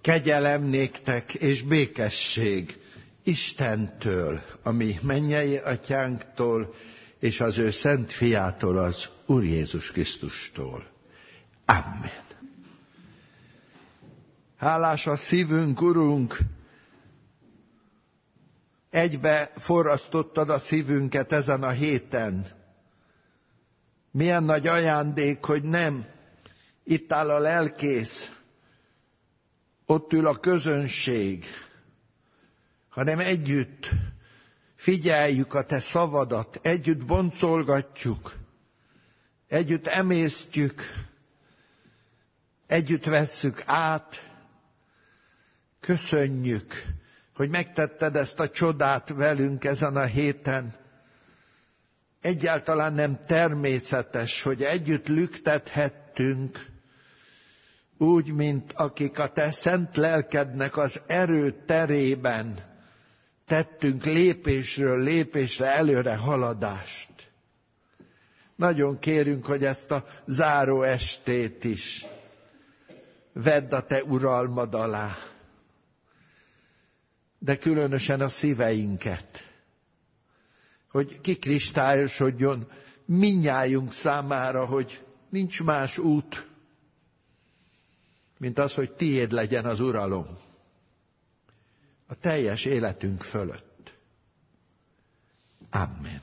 Kegyelem néktek és békesség Istentől, a mi mennyei atyánktól, és az ő szent fiától, az Úr Jézus Krisztustól. Amen. Hálás a szívünk, Urunk, egybe forrasztottad a szívünket ezen a héten. Milyen nagy ajándék, hogy nem itt áll a lelkész, ott ül a közönség, hanem együtt figyeljük a te szavadat, együtt boncolgatjuk, együtt emésztjük, együtt vesszük át. Köszönjük, hogy megtetted ezt a csodát velünk ezen a héten. Egyáltalán nem természetes, hogy együtt lüktethettünk, úgy, mint akik a te szent lelkednek az erő terében tettünk lépésről lépésre előre haladást. Nagyon kérünk, hogy ezt a záró estét is vedd a te uralmad alá, de különösen a szíveinket, hogy kikristályosodjon mindnyájunk számára, hogy nincs más út, mint az, hogy tiéd legyen az uralom a teljes életünk fölött. Amen.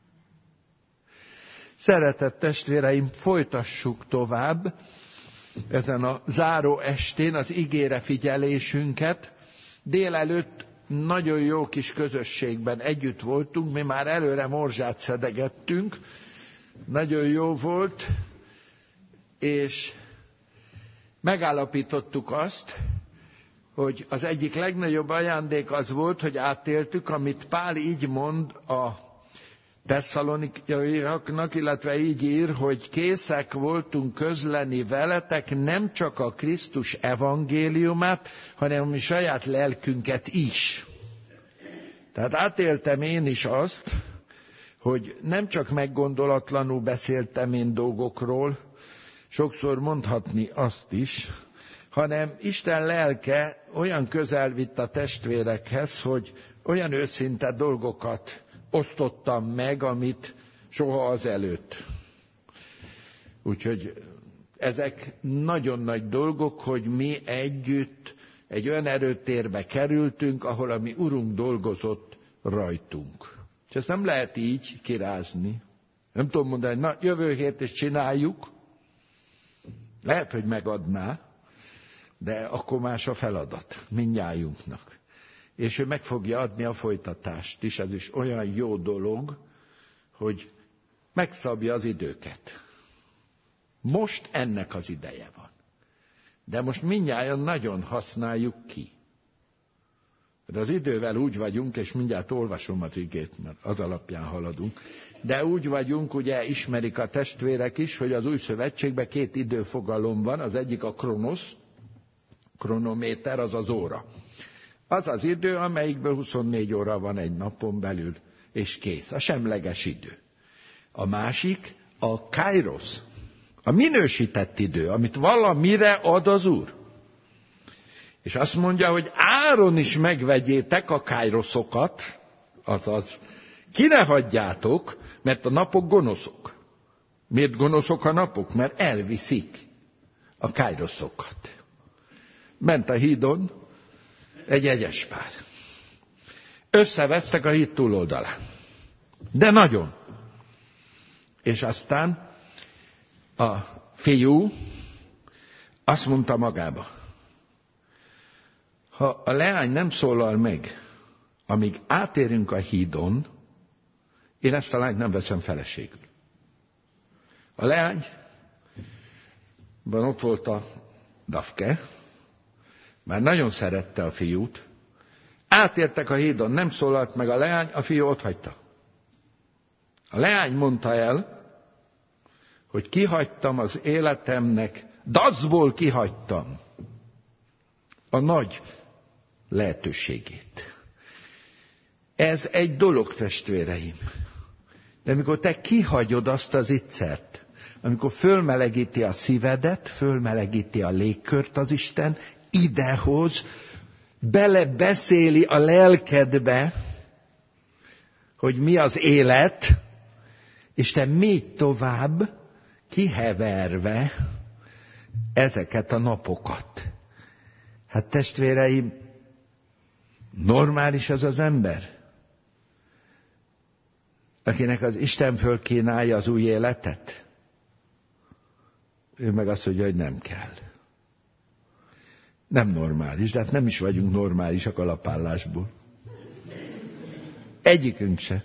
Szeretett testvéreim, folytassuk tovább ezen a záró estén az igére figyelésünket. Délelőtt nagyon jó kis közösségben együtt voltunk, mi már előre morzsát szedegettünk, nagyon jó volt, és megállapítottuk azt, hogy az egyik legnagyobb ajándék az volt, hogy átéltük, amit Pál így mond a tesszalonikaiaknak, illetve így ír, hogy készek voltunk közleni veletek nem csak a Krisztus evangéliumát, hanem a mi saját lelkünket is. Tehát átéltem én is azt, hogy nem csak meggondolatlanul beszéltem én dolgokról, sokszor mondhatni azt is, hanem Isten lelke olyan közel vitt a testvérekhez, hogy olyan őszinte dolgokat osztottam meg, amit soha azelőtt. Úgyhogy ezek nagyon nagy dolgok, hogy mi együtt egy olyan erőtérbe kerültünk, ahol a mi Urunk dolgozott rajtunk. És ezt nem lehet így kirázni. Nem tudom mondani, na jövő hét is csináljuk. Lehet, hogy megadná, de akkor más a feladat mindnyájunknak. És ő meg fogja adni a folytatást is, ez is olyan jó dolog, hogy megszabja az időket. Most ennek az ideje van. De most mindnyájan nagyon használjuk ki. De az idővel úgy vagyunk, és mindjárt olvasom az igét, mert az alapján haladunk, de úgy vagyunk, ugye ismerik a testvérek is, hogy az új szövetségben 2 időfogalom van, az egyik a kronosz, kronométer, az az óra. Az az idő, amelyikből 24 óra van egy napon belül, és kész, a semleges idő. A másik a kairos, a minősített idő, amit valamire ad az Úr. És azt mondja, hogy áron is megvegyétek a kairoszokat, azaz ki ne hagyjátok, mert a napok gonoszok. Miért gonoszok a napok? Mert elviszik a kairoszokat. Ment a hídon egy jegyespár. Összevesztek a híd túloldalán. De nagyon. És aztán a fiú azt mondta magába, ha a leány nem szólal meg, amíg átérünk a hídon, én ezt a lányt nem veszem feleségül. A leányban ott volt a Dafke, már nagyon szerette a fiút, átértek a hídon, nem szólalt meg a leány, a fiú otthagyta. A leány mondta el, hogy kihagytam az életemnek, dacból kihagytam a nagy lehetőségét. Ez egy dolog, testvéreim. De amikor te kihagyod azt az ittszert, amikor fölmelegíti a szívedet, fölmelegíti a légkört az Isten, idehoz, belebeszéli a lelkedbe, hogy mi az élet, és te még tovább kiheverve ezeket a napokat. Hát testvéreim, normális az az ember, akinek az Isten fölkínálja az új életet? Ő meg azt mondja, hogy nem kell. Nem normális, de hát nem is vagyunk normálisak alapállásból. Egyikünk se.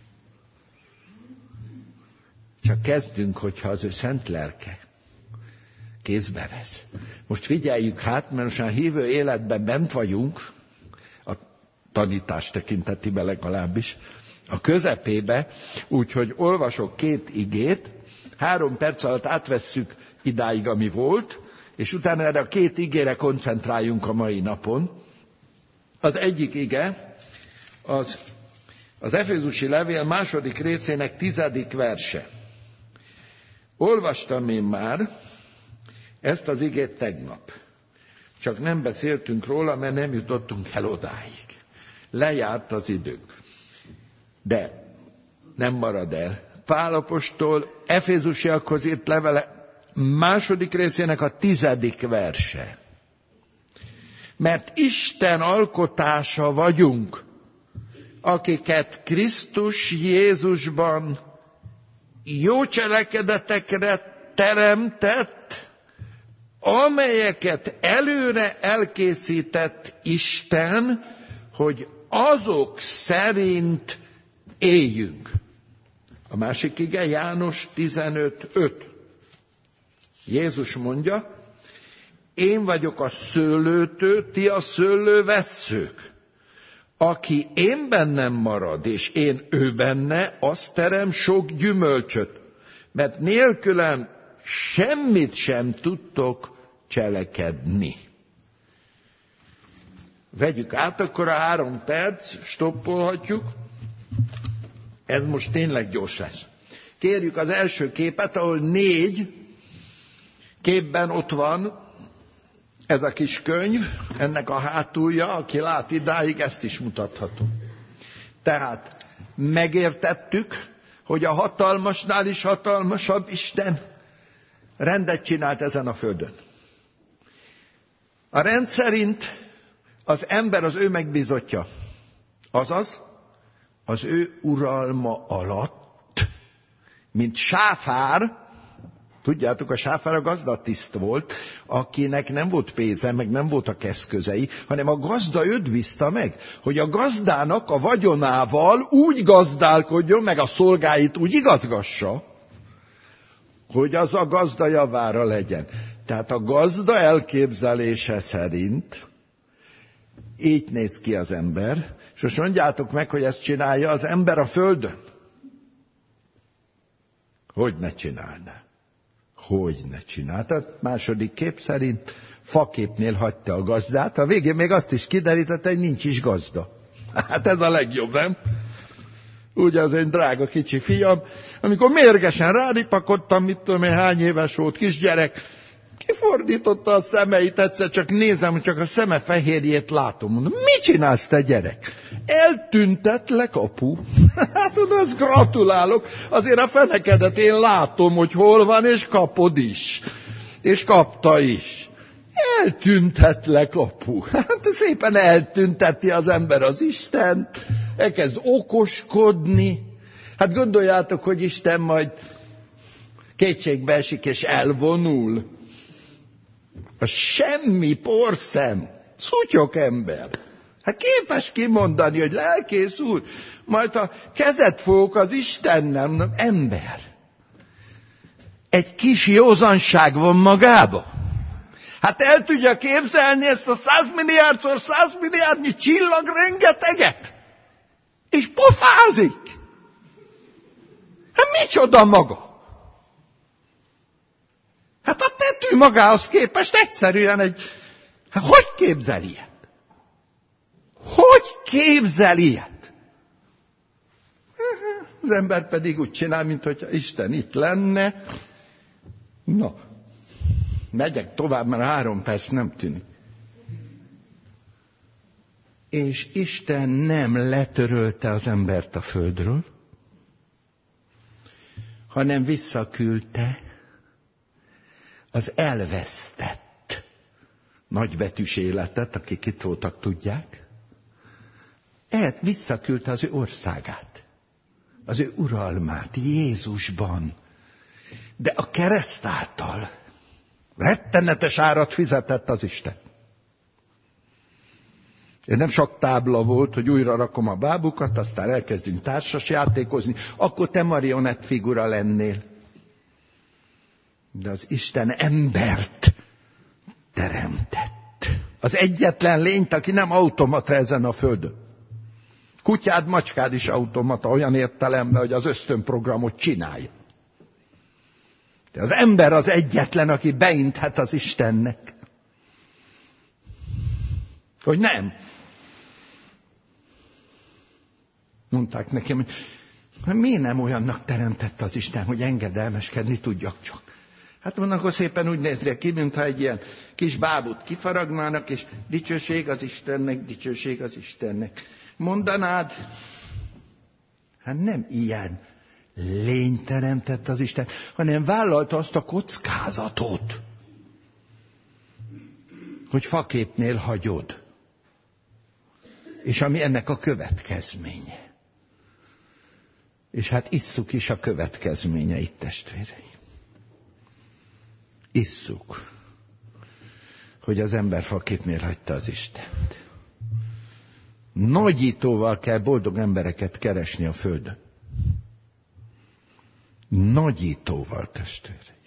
Csak kezdünk, hogyha az ő szent lelke kézbe vesz. Most figyeljük hát, mert most már hívő életben bent vagyunk, a tanítás tekintetében legalábbis, a közepébe, úgyhogy olvasok 2 igét, 3 perc alatt átvesszük idáig, ami volt, és utána erre a 2 igére koncentráljunk a mai napon. Az egyik ige, az Efézusi levél 2. részének 10. verse. Olvastam én már ezt az igét tegnap. Csak nem beszéltünk róla, mert nem jutottunk el odáig. Lejárt az időnk. De nem marad el. Pál apostol Efézusiakhoz írt levele 2. részének a 10. verse. Mert Isten alkotása vagyunk, akiket Krisztus Jézusban jó cselekedetekre teremtett, amelyeket előre elkészített Isten, hogy azok szerint éljünk. A másik ige János 15:5. Jézus mondja, én vagyok a szőlőtő, ti a szőlővesszők. Aki én bennem marad, és én ő benne, az terem sok gyümölcsöt, mert nélkülem semmit sem tudtok cselekedni. Vegyük át, akkor a 3 perc, stoppolhatjuk. Ez most tényleg gyors lesz. Kérjük az első képet, ahol 4 képben ott van ez a kis könyv, ennek a hátulja, aki lát idáig, ezt is mutathatom. Tehát megértettük, hogy a hatalmasnál is hatalmasabb Isten rendet csinált ezen a földön. A rend szerint az ember az ő megbízottja, azaz az ő uralma alatt, mint sáfár. Tudjátok, a sáfár a gazdatiszt volt, akinek nem volt pénze, meg nem voltak eszközei, hanem a gazda őt bízta meg, hogy a gazdának a vagyonával úgy gazdálkodjon, meg a szolgáit úgy igazgassa, hogy az a gazda javára legyen. Tehát a gazda elképzelése szerint így néz ki az ember, és most mondjátok meg, hogy ezt csinálja az ember a földön. Hogy ne csinálná? Hogy ne csinálta? Második kép szerint faképnél hagyta a gazdát, a végén még azt is kiderítette, hogy nincs is gazda. Hát ez a legjobb, nem? Ugye az én drága kicsi fiam, amikor mérgesen rádipakodtam, mit tudom én, hány éves volt kisgyerek, kifordította a szemeit, egyszer csak nézem, csak a szeme fehérjét látom. Mondom, mit csinálsz te gyerek? Eltüntetlek, apu. Hát azt gratulálok, azért a fenekedet én látom, hogy hol van, és kapod is. És kapta is. Eltüntetlek, apu. Hát szépen eltünteti az ember az Istent, elkezd okoskodni. Hát gondoljátok, hogy Isten majd kétségbe esik és elvonul. A semmi porszem, szutyok ember. Hát képes kimondani, hogy lelkész úr, majd a kezet fogok az Istennem, ember. Egy kis józanság van magába. Hát el tudja képzelni ezt a 100 milliárdszor 100 milliárdnyi csillag rengeteget? És pofázik. Hát micsoda maga? Hát a tető magához képest egyszerűen egy... Hát hogy képzel ilyet? Hogy képzel ilyet? Az ember pedig úgy csinál, mintha Isten itt lenne. Na, megyek tovább, mert 3 perc nem tűnik. És Isten nem letörölte az embert a földről, hanem visszaküldte az elvesztett nagybetűs életet, akik itt voltak, tudják. Visszaküldte az ő országát, az ő uralmát Jézusban. De a kereszt által rettenetes árat fizetett az Isten. Ez nem sok tábla volt, hogy újra rakom a bábukat, aztán elkezdünk társas játékozni, akkor te marionett figura lennél. De az Isten embert teremtett. Az egyetlen lényt, aki nem automata ezen a földön. Kutyád, macskád is automata, olyan értelemben, hogy az ösztönprogramot csinálja. De az ember az egyetlen, aki beinthet az Istennek. Hogy nem. Mondták nekem, hogy miért nem olyannak teremtett az Isten, hogy engedelmeskedni tudjak csak. Hát mondnak, akkor szépen úgy néznek ki, mintha egy ilyen kis bábút kifaragnának, és dicsőség az Istennek, dicsőség az Istennek. Mondanád? Hát nem ilyen lény teremtett az Isten, hanem vállalta azt a kockázatot, hogy faképnél hagyod. És ami ennek a következménye. És hát isszuk is a következményeit, testvéreim. Isszuk, hogy az ember faképnél hagyta az Istent. Nagyítóval kell boldog embereket keresni a földön. Nagyítóval, testvéreim.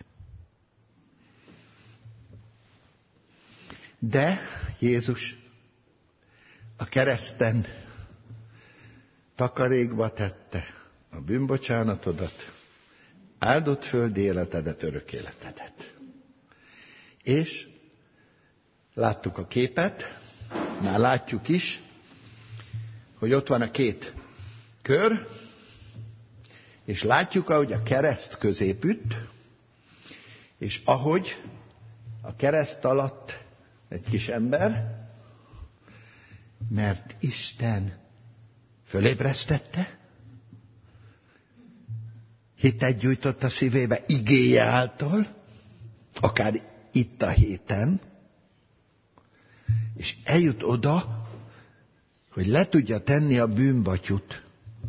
De Jézus a kereszten takarékba tette a bűnbocsánatodat, áldott földi életedet, örök életedet. És láttuk a képet, már látjuk is, hogy ott van a két kör, és látjuk, ahogy a kereszt közép üt, és ahogy a kereszt alatt egy kis ember, mert Isten fölébresztette, hitet gyújtott a szívébe igéje által, akár itt a héten, és eljut oda, hogy le tudja tenni a bűnbatyut.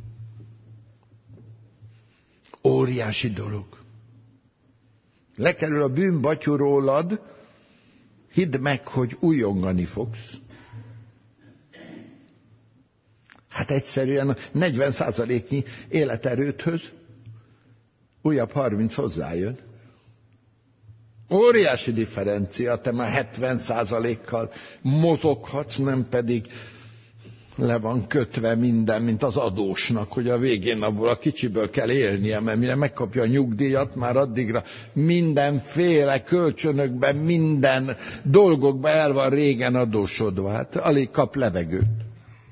Óriási dolog. Lekerül a bűnbatyú rólad, hidd meg, hogy újongani fogsz. Hát egyszerűen 40%-nyi életerőthöz újabb 30 hozzájön. Óriási differencia, te már 70%-kal mozoghatsz, nem pedig le van kötve minden, mint az adósnak, hogy a végén abból a kicsiből kell élnie, mert mire megkapja a nyugdíjat, már addigra mindenféle kölcsönökben, minden dolgokban el van régen adósodva. Hát alig kap levegőt.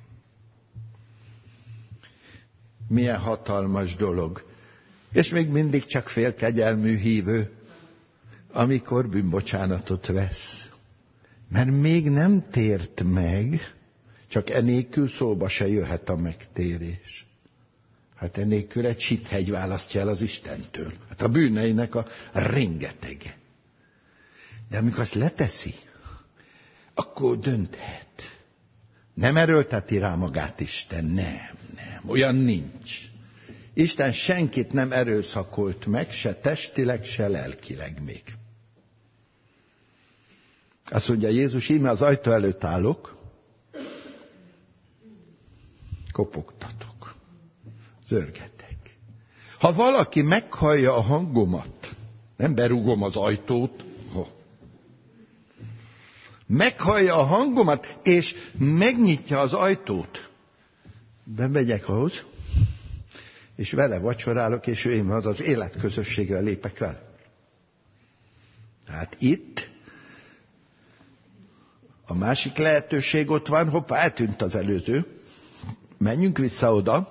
Milyen hatalmas dolog. És még mindig csak félkegyelmű hívő, amikor bűnbocsánatot vesz. Mert még nem tért meg, csak enélkül szóba se jöhet a megtérés. Hát enélkül egy síthegy választja el az Istentől. Hát a bűneinek a rengetege. De amikor azt leteszi, akkor dönthet. Nem erőlteti rá magát Isten, nem. Olyan nincs. Isten senkit nem erőszakolt meg, se testileg, se lelkileg még. Azt mondja Jézus, íme az ajtó előtt állok, kopogtatok, zörgetek. Ha valaki meghallja a hangomat, nem berúgom az ajtót, meghallja a hangomat, és megnyitja az ajtót, bemegyek ahhoz, és vele vacsorálok, és én az életközösségre lépek vele. Tehát itt a másik lehetőség ott van, hoppá, eltűnt az előző. Menjünk vissza oda.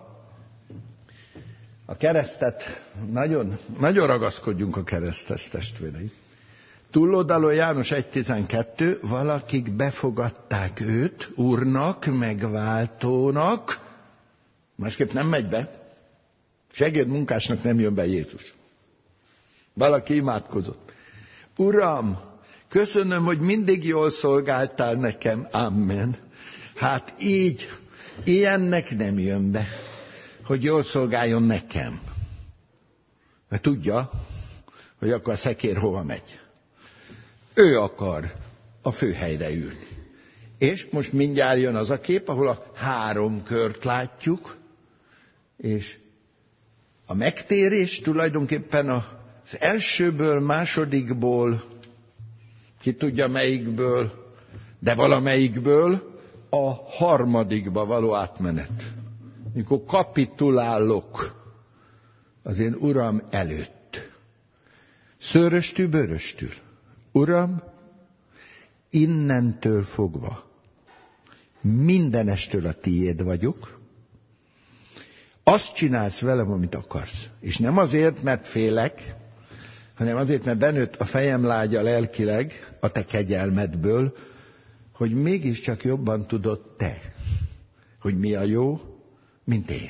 A keresztet, nagyon ragaszkodjunk a kereszthez, testvéreim. túloldalon János 1.12, valakik befogadták őt úrnak, megváltónak, másképp nem megy be. Segédmunkásnak nem jön be Jézus. Valaki imádkozott. Uram, köszönöm, hogy mindig jól szolgáltál nekem. Amen. Hát így, ilyennek nem jön be, hogy jól szolgáljon nekem. Mert tudja, hogy akkor a szekér hova megy. Ő akar a főhelyre ülni. És most mindjárt jön az a kép, ahol a 3 kört látjuk, és a megtérés tulajdonképpen az elsőből, másodikból, ki tudja melyikből, de valamelyikből a harmadikba való átmenet. Mikor kapitulálok az én Uram előtt. Szőröstül, bőröstül. Uram, innentől fogva mindenestől a tiéd vagyok, azt csinálsz velem, amit akarsz. És nem azért, mert félek, hanem azért, mert benőtt a fejem lágya lelkileg a te kegyelmedből, hogy mégiscsak jobban tudod te, hogy mi a jó, mint én.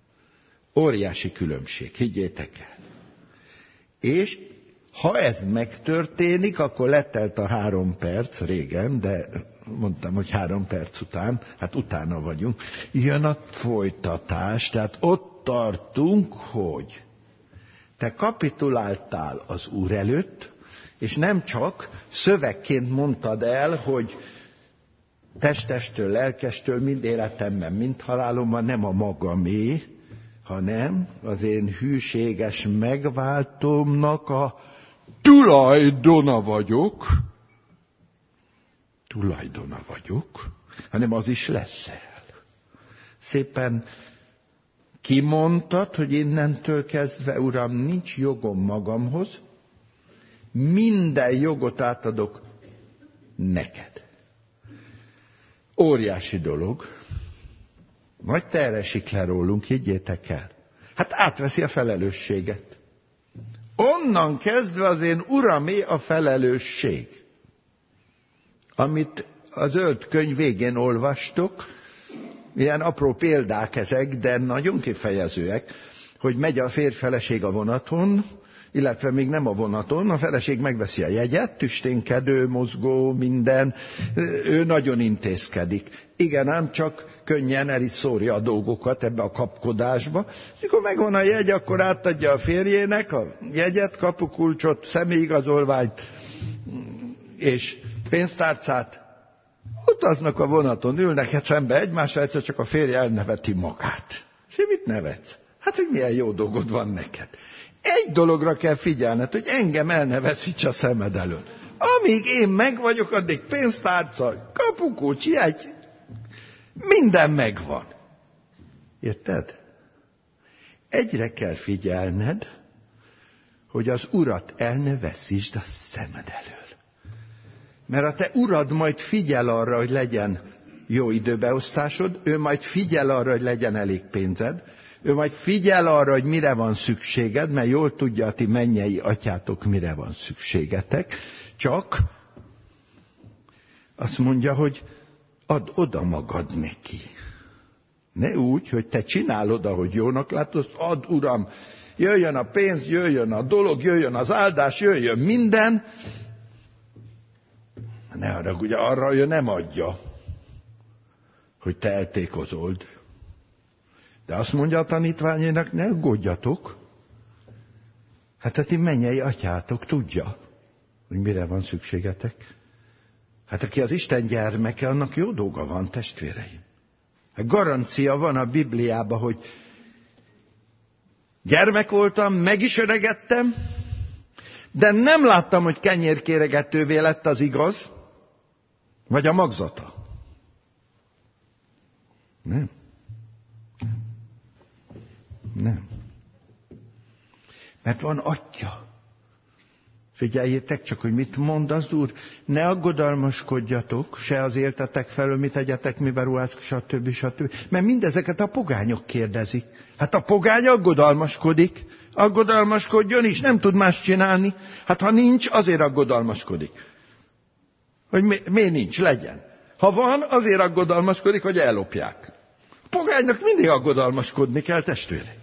Óriási különbség, higgyétek el. És ha ez megtörténik, akkor letelt a 3 perc, régen, de mondtam, hogy 3 perc után, hát utána vagyunk, jön a folytatás, tehát ott tartunk, hogy te kapituláltál az Úr előtt, és nem csak szövegként mondtad el, hogy testestől, lelkestől, mind életemben, mind halálomban nem a magamé, hanem az én hűséges megváltómnak a tulajdona vagyok, hanem az is leszel. Szépen kimondtad, hogy innentől kezdve, Uram, nincs jogom magamhoz, minden jogot átadok neked. Óriási dolog. Nagy terre esik le rólunk, higgyétek el. Hát átveszi a felelősséget. Onnan kezdve az én Uramé a felelősség. Amit a zöld könyv végén olvastok, ilyen apró példák ezek, de nagyon kifejezőek, hogy megy a férj-feleség a vonaton, illetve még nem a vonaton, a feleség megveszi a jegyet, tüsténkedő, mozgó, minden, ő nagyon intézkedik. Igen, ám csak könnyen el is szórja a dolgokat ebbe a kapkodásba. Mikor megvan a jegy, akkor átadja a férjének a jegyet, kapukulcsot, személyigazolványt és pénztárcát. Utaznak a vonaton, ülnek szembe egymásra, egyszer csak a férje elneveti magát. És mit nevetsz? Hát, hogy milyen jó dolgod van neked. Egy dologra kell figyelned, hogy engem el ne veszíts a szemed elől. Amíg én meg vagyok, addig pénztárca, kapukulcs, jegy, minden megvan. Érted? Egyre kell figyelned, hogy az Urat el ne veszítsd a szemed elől. Mert a te Urad majd figyel arra, hogy legyen jó időbeosztásod, ő majd figyel arra, hogy legyen elég pénzed, ő majd figyel arra, hogy mire van szükséged, mert jól tudja a ti mennyei atyátok, mire van szükségetek, csak azt mondja, hogy add oda magad neki. Ne úgy, hogy te csinálod, ahogy jónak látod, add, Uram, jöjjön a pénz, jöjjön a dolog, jöjjön az áldás, jöjjön minden. Ne haragudj, arra ő nem adja, hogy te eltékozold. De azt mondja a tanítványainak, ne aggódjatok. Hát a ti mennyei atyátok tudja, hogy mire van szükségetek. Hát aki az Isten gyermeke, annak jó dolga van, testvéreim. Hát garancia van a Bibliában, hogy gyermek voltam, meg is öregedtem, de nem láttam, hogy kenyérkéregetővé lett az igaz, vagy a magzata. Nem. Nem. Mert van atya. Figyeljétek csak, hogy mit mond az Úr. Ne aggodalmaskodjatok, se az éltetek felől, mit tegyetek, mivel ruházk, stb. Mert mindezeket a pogányok kérdezik. Hát a pogány aggodalmaskodik. Aggodalmaskodjon is, nem tud más csinálni. Hát ha nincs, azért aggodalmaskodik. Hogy miért nincs, legyen. Ha van, azért aggodalmaskodik, hogy ellopják. A pogánynak mindig aggodalmaskodni kell, testvérek.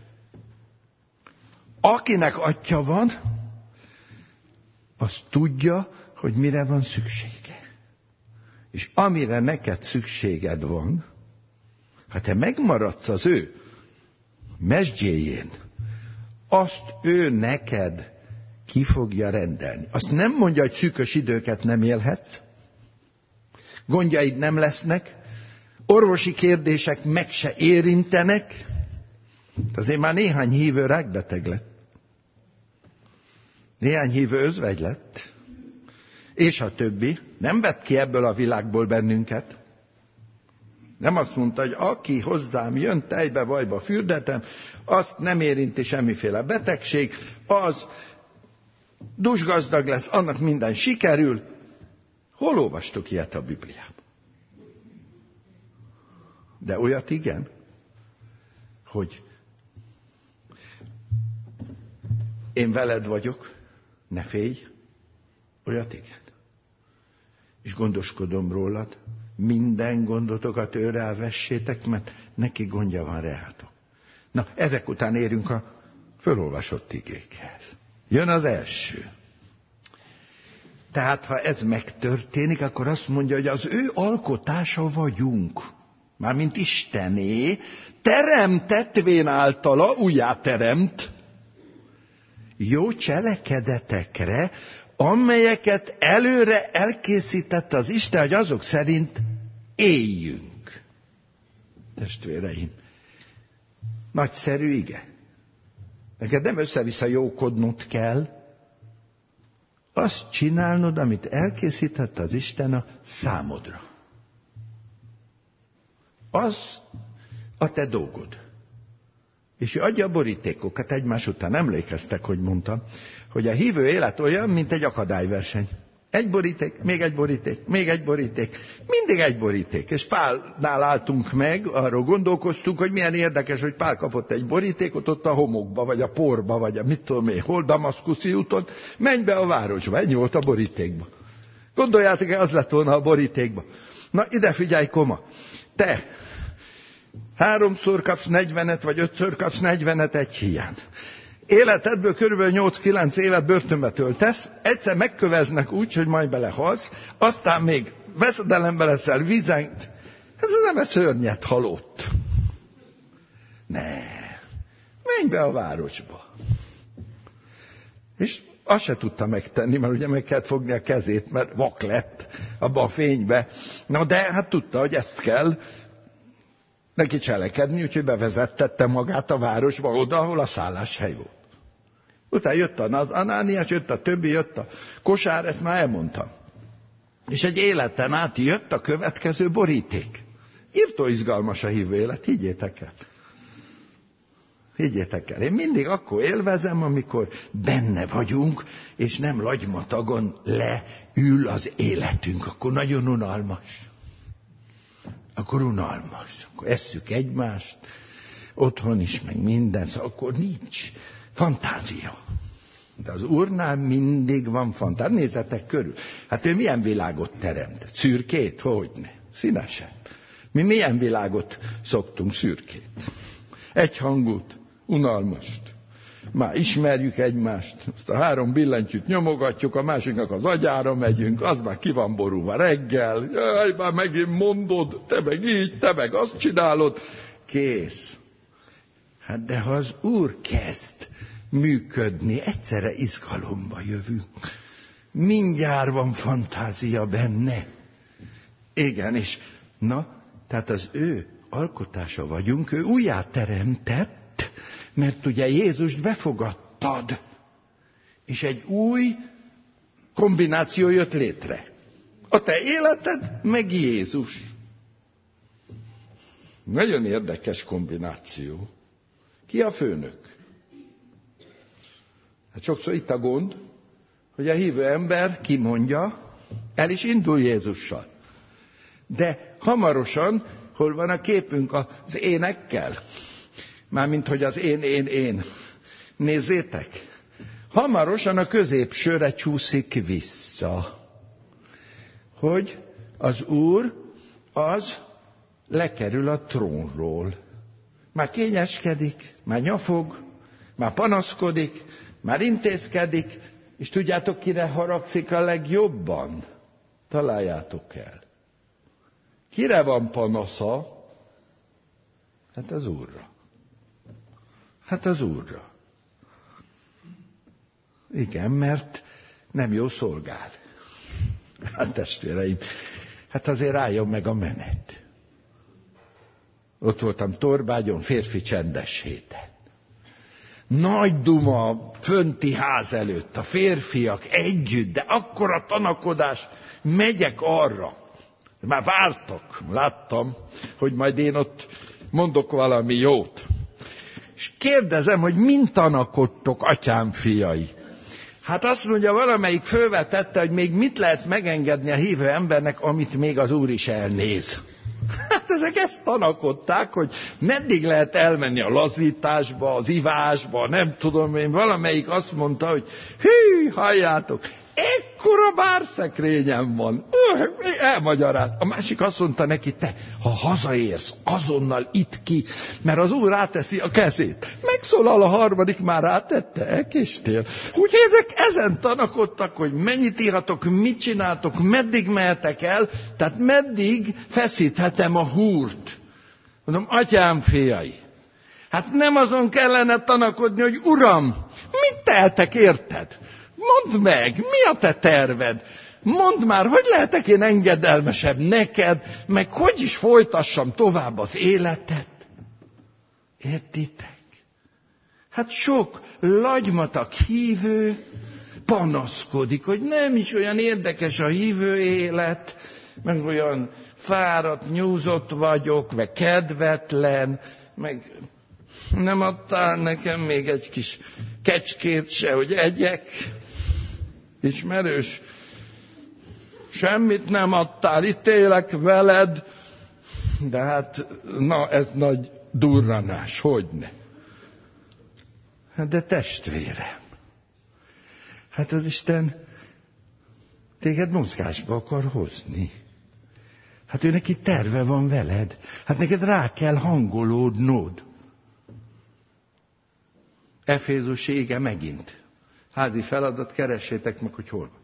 Akinek atya van, az tudja, hogy mire van szüksége. És amire neked szükséged van, ha te megmaradsz az ő mesdjéjén, azt ő neked ki fogja rendelni. Azt nem mondja, hogy szűkös időket nem élhetsz, gondjaid nem lesznek, orvosi kérdések meg se érintenek. Azért már néhány hívő rákbeteg lett. Néhány hívő özvegy lett. És a többi. Nem vett ki ebből a világból bennünket. Nem azt mondta, hogy aki hozzám jön, tejbe, vajba fürdetem, azt nem érinti semmiféle betegség, az dusgazdag lesz, annak minden sikerül. Hol olvastuk ilyet a Bibliában? De olyat igen, hogy én veled vagyok, ne félj, olyat igen. És gondoskodom rólad, minden gondotokat őre elvessétek, mert neki gondja van reátok. Na, ezek után érünk a fölolvasott igékhez. Jön az első. Tehát, ha ez megtörténik, akkor azt mondja, hogy az ő alkotása vagyunk. Mármint Istené, teremtetvén általa, újjáteremt, jó cselekedetekre, amelyeket előre elkészített az Isten, hogy azok szerint éljünk. Testvéreim, nagyszerű ige. Neked nem össze-vissza jókodnod kell, azt csinálnod, amit elkészített az Isten a számodra. Az a te dolgod. És ő adja a borítékokat egymás után. Emlékeztek, hogy mondtam, hogy a hívő élet olyan, mint egy akadályverseny. Egy boríték, még egy boríték, még egy boríték. Mindig egy boríték. És Pálnál álltunk meg, arról gondolkoztunk, hogy milyen érdekes, hogy Pál kapott egy borítékot ott a homokba, vagy a porba, vagy a mit tudom én, hol, Damaszkuszi úton. Menj be a városba, ennyi volt a borítékba. Gondoljátok, az lett volna a borítékba. Na, ide figyelj, koma. Te 3-szor kapsz 40-et, vagy 5-ször kapsz 40-et egy híján. Életedből körülbelül 8-9 évet börtönbe töltesz, egyszer megköveznek úgy, hogy majd belehalsz, aztán még veszedelembe leszel, vízent. Ez nem egy szörnyet halott. Ne. Menj be a városba. És azt se tudta megtenni, mert ugye meg kellett fogni a kezét, mert vak lett abba a fénybe. Na de hát tudta, hogy ezt kell neki cselekedni, úgyhogy bevezettette magát a városba, oda, ahol a szálláshely volt. Utána jött az Anániás, jött a többi, jött a kosár, ezt már elmondtam. És egy életen át jött a következő boríték. Írtó izgalmas a hívő élet, higgyétek el. Higgyétek el, én mindig akkor élvezem, amikor benne vagyunk, és nem lagymatagon leül az életünk. Akkor nagyon unalmas. Akkor unalmas. Akkor esszük egymást, otthon is, meg minden, szóval akkor nincs fantázia. De az Úrnál mindig van fantázia. Nézzetek körül. Hát ő milyen világot teremt? Szürkét? Hogyne? Színesen. Mi milyen világot szoktunk? Szürkét. Egyhangút, unalmast. Már ismerjük egymást, azt a 3 billentyűt nyomogatjuk, a másiknak az agyára megyünk, az már ki van borulva reggel, jaj, már megint mondod, te meg így, te meg azt csinálod, kész. Hát de ha az Úr kezd működni, egyszerre izgalomba jövünk. Mindjárt van fantázia benne. Igen, és na, tehát az ő alkotása vagyunk, ő újjáteremtett, mert ugye Jézust befogadtad, és egy új kombináció jött létre. A te életed, meg Jézus. Nagyon érdekes kombináció. Ki a főnök? Hát sokszor itt a gond, hogy a hívő ember kimondja, el is indul Jézussal. De hamarosan, hol van a képünk az énekkel? Mármint, hogy az én. Nézzétek, hamarosan a középsőre csúszik vissza, hogy az Úr az lekerül a trónról. Már kényeskedik, már nyafog, már panaszkodik, már intézkedik, és tudjátok, kire haragszik a legjobban? Találjátok el. Kire van panasza? Hát az Úrra. Hát az Úrra. Igen, mert nem jó szolgál. Hát testvéreim, hát azért álljon meg a menet. Ott voltam Torbágyon, férfi csendes héten. Nagy duma fönti ház előtt, a férfiak együtt, de akkora tanakodás, megyek arra. Már vártak, láttam, hogy majd én ott mondok valami jót. És kérdezem, hogy mind tanakodtok, atyám fiai? Hát azt mondja, valamelyik fölvetette, hogy még mit lehet megengedni a hívő embernek, amit még az Úr is elnéz. Hát ezek ezt tanakodták, hogy meddig lehet elmenni a lazításba, az ivásba, nem tudom én. Valamelyik azt mondta, hogy hű, halljátok, ekkora bárszekrényem van. Elmagyaráz. A másik azt mondta neki, te, ha hazaérsz, azonnal itt ki, mert az Úr ráteszi a kezét. Megszólal a harmadik, már rátette, elkéstél. Úgyhogy ezek ezen tanakodtak, hogy mennyit írhatok, mit csináltok, meddig mehetek el, tehát meddig feszíthetem a húrt. Mondom, atyám fiai, hát nem azon kellene tanakodni, hogy Uram, mit tehetek, érted? Mondd meg, mi a te terved? Mondd már, hogy lehetek én engedelmesebb neked, meg hogy is folytassam tovább az életet? Értitek? Hát sok lagymatak hívő panaszkodik, hogy nem is olyan érdekes a hívő élet, meg olyan fáradt, nyúzott vagyok, meg kedvetlen, meg nem adtál nekem még egy kis kecskét se, hogy egyek. Ismerős? Semmit nem adtál, itt élek veled, de hát, na ez nagy durranás, hogyne? Hát de testvérem, hát az Isten téged mozgásba akar hozni. Hát ő neki terve van veled, hát neked rá kell hangolódnod. Efézusi ige megint. Házi feladat, keressétek meg, hogy hol van.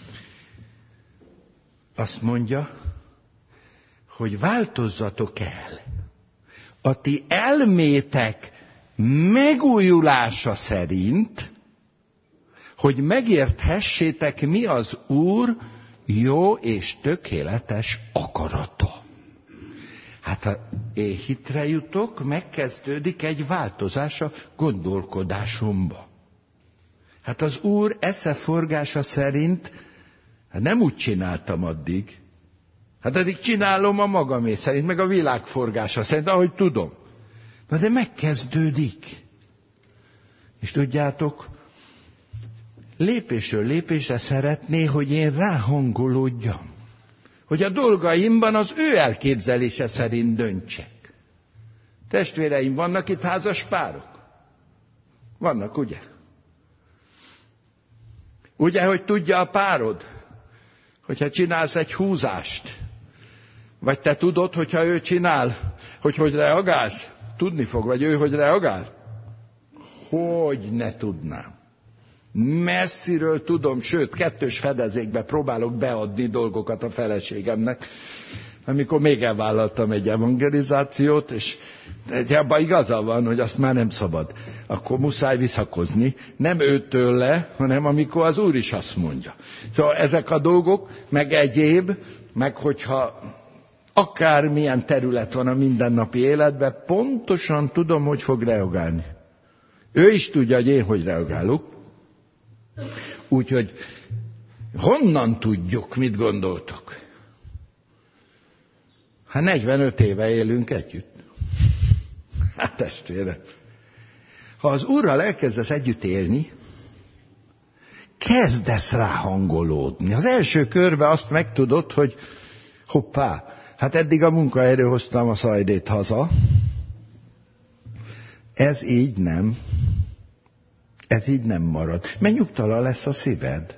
Azt mondja, hogy változzatok el. A ti elmétek megújulása szerint, hogy megérthessétek, mi az Úr jó és tökéletes akarata. Hát ha én hitre jutok, megkezdődik egy változás a gondolkodásomba. Hát az Úr eszeforgása szerint, hát nem úgy csináltam addig. Hát eddig csinálom a magamé szerint, meg a világ forgása szerint, ahogy tudom. Na de megkezdődik. És tudjátok, lépésről lépésre szeretné, hogy én ráhangolódjam. Hogy a dolgaimban az ő elképzelése szerint döntsek. Testvéreim, vannak itt házas párok? Vannak, ugye? Ugye, hogy tudja a párod, hogyha csinálsz egy húzást, vagy te tudod, hogyha ő csinál, hogy reagálsz? Tudni fog, vagy ő, hogy reagál? Hogy ne tudnám. Messziről tudom, sőt, kettős fedezékbe próbálok beadni dolgokat a feleségemnek, amikor még elvállaltam egy evangelizációt, és abban igaza van, hogy azt már nem szabad. Akkor muszáj visszakozni. Nem őtőle, hanem amikor az Úr is azt mondja. Szóval ezek a dolgok, meg egyéb, meg hogyha akármilyen terület van a mindennapi életben, pontosan tudom, hogy fog reagálni. Ő is tudja, hogy én hogy reagálok. Úgyhogy honnan tudjuk, mit gondoltok? Hát 45 éve élünk együtt. Hát testvérem, ha az Úrral elkezdesz együtt élni, kezdesz ráhangolódni. Az első körben azt megtudod, hogy hoppá, hát eddig a munkahelyről hoztam a szajdét haza. Ez így nem. Ez így nem marad. Mert nyugtalan lesz a szíved.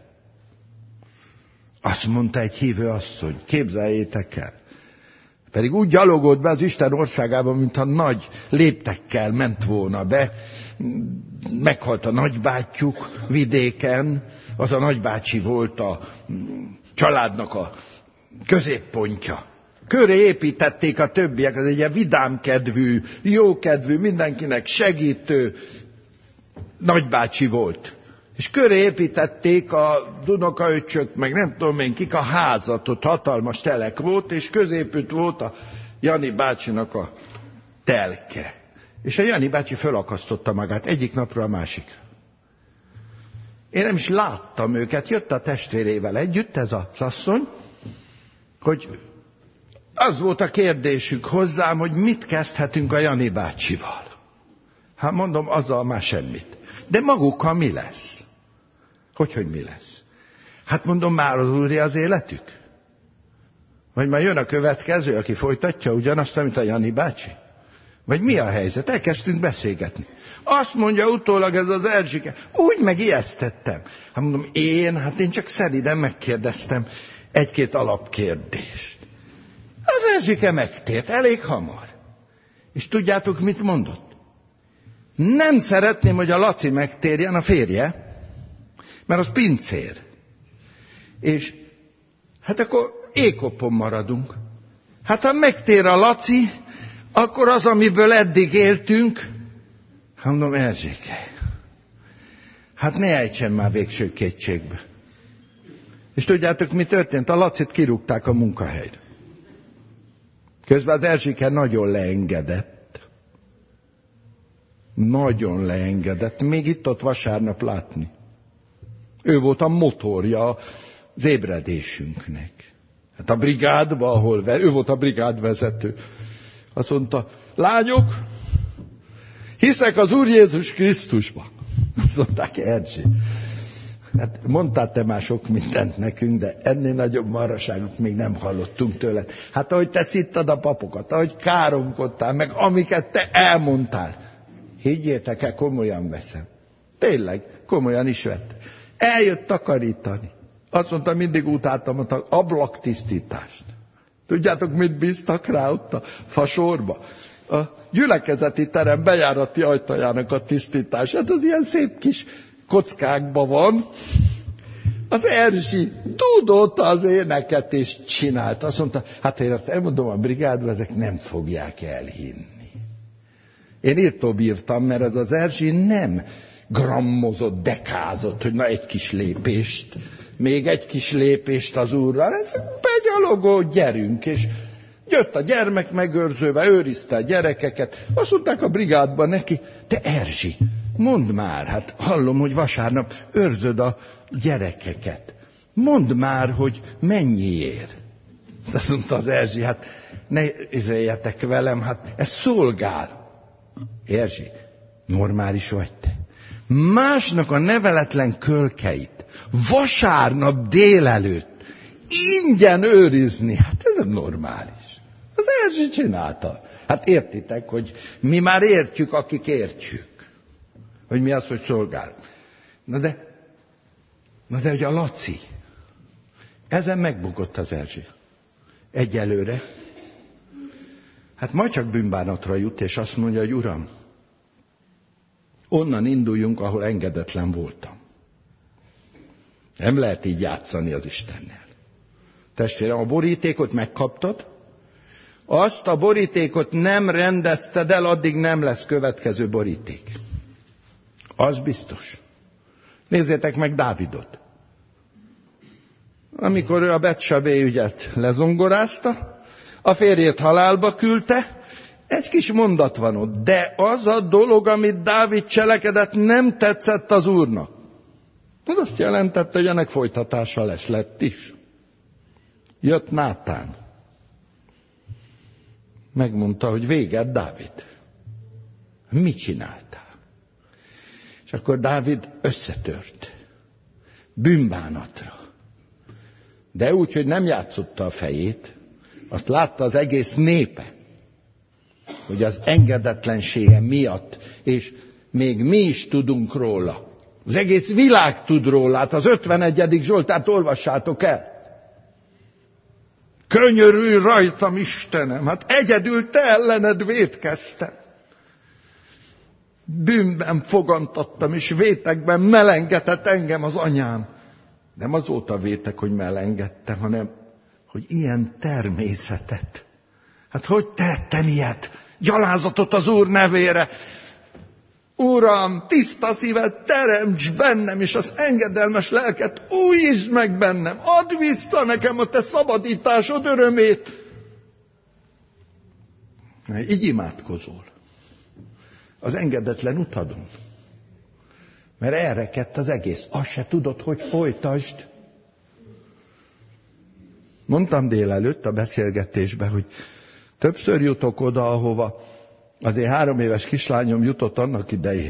Azt mondta egy hívő asszony, képzeljétek el. Pedig úgy gyalogott be az Isten országába, mintha nagy léptekkel ment volna be. Meghalt a nagybátyjuk vidéken, az a nagybácsi volt a családnak a középpontja. Köré építették a többiek, az egy ilyen vidámkedvű, jókedvű, mindenkinek segítő nagybácsi volt. És köré építették a unokaöccsök, meg nem tudom én kik, a házat, ott hatalmas telek volt, és középütt volt a Jani bácsinak a telke. És a Jani bácsi fölakasztotta magát egyik napra a másikra. Én nem is láttam őket, jött a testvérével együtt ez az asszony, hogy az volt a kérdésük hozzám, hogy mit kezdhetünk a Jani bácsival. Hát mondom, azzal már semmit. De magukkal mi lesz? Hogy mi lesz? Hát mondom, már az úré az életük? Vagy már jön a következő, aki folytatja ugyanazt, amit a Jani bácsi? Vagy mi a helyzet? Elkezdtünk beszélgetni. Azt mondja utólag ez az Erzsike, úgy megijesztettem. Hát mondom, én csak szeliden megkérdeztem egy-két alapkérdést. Az Erzsike megtért, elég hamar. És tudjátok, mit mondott? Nem szeretném, hogy a Laci megtérjen, a férje, mert az pincér. És hát akkor ékopon maradunk. Hát ha megtér a Laci, akkor az, amiből eddig éltünk, mondom, Erzsike, hát ne ejtsen már végső kétségbe. És tudjátok, mi történt? A Lacit kirúgták a munkahelyre. Közben az Erzsike nagyon leengedett. Nagyon leengedett. Még itt-ott vasárnap látni. Ő volt a motorja az ébredésünknek. Hát a brigádban, ahol ő volt a brigádvezető. Azt mondta, lányok, hiszek az Úr Jézus Krisztusban. Azt mondták, Erzsi. Hát mondtál te már sok mindent nekünk, de ennél nagyobb marhaságot még nem hallottunk tőled. Hát ahogy te szittad a papokat, ahogy káromkodtál, meg amiket te elmondtál. Higgyétek el, komolyan veszem. Tényleg, komolyan is vett. Eljött takarítani. Azt mondta, mindig utáltam az ablaktisztítást. Tudjátok, mit bíztak rá ott a fasorba? A gyülekezeti terem bejárati ajtajának a tisztítás. Hát az ilyen szép kis kockákban van. Az Erzsi tudott az éneket és csinált. Azt mondta, hát én azt elmondom a brigádba, ezek nem fogják elhinni. Én írtam, mert ez az Erzsi nem grammozott, dekázott, hogy na egy kis lépést, még egy kis lépést az Úrral. Ez begyalogó, gyerünk, és jött a gyermekmegőrzőbe, őrizte a gyerekeket. Azt mondták a brigádban neki, te Erzsi, mondd már, hát hallom, hogy vasárnap őrzöd a gyerekeket. Mondd már, hogy mennyiért. Azt mondta az Erzsi, hát ne izéljetek velem, hát ez szolgál. Erzsi, normális vagy te? Másnak a neveletlen kölkeit vasárnap délelőtt ingyen őrizni, hát ez nem normális. Az Erzsi csinálta. Hát értitek, hogy mi már értjük, akik értjük, hogy mi az, hogy szolgál. Na de hogy a Laci, ezen megbukott az Erzsi. Egyelőre. Hát majd csak bűnbánatra jut, és azt mondja, hogy Uram, onnan induljunk, ahol engedetlen voltam. Nem lehet így játszani az Istennel. Testvérem, a borítékot megkaptad, azt a borítékot nem rendezted el, addig nem lesz következő boríték. Az biztos. Nézzétek meg Dávidot. Amikor ő a Betsabé ügyet lezongorázta, a férjét halálba küldte, egy kis mondat van ott, de az a dolog, amit Dávid cselekedett, nem tetszett az Úrnak. Ez azt jelentette, hogy ennek folytatása lesz, lett is. Jött Nátán. Megmondta, hogy véged, Dávid. Mit csináltál? És akkor Dávid összetört. Bűnbánatra. De úgy, hogy nem játszotta a fejét, azt látta az egész népe, hogy az engedetlensége miatt, és még mi is tudunk róla, Az egész világ tud róla. Hát az 51. Zsoltárt olvassátok el. Könyörülj rajtam, Istenem, hát egyedül te ellened vétkeztem. Bűnben fogantattam, és vétekben melengetett engem az anyám. Nem azóta vétek, hogy melengettem, hanem, hogy ilyen természetet. Hát hogy tettem ilyet? Gyalázatot az Úr nevére. Uram, tiszta szívet teremts bennem, és az engedelmes lelket újítsd meg bennem. Add vissza nekem a te szabadításod örömét. Így imádkozol. Az engedetlen utadon. Mert elrekedt az egész. Azt se tudod, hogy folytasd. Mondtam délelőtt a beszélgetésben, hogy többször jutok oda, ahova azért 3 éves kislányom jutott annak idején.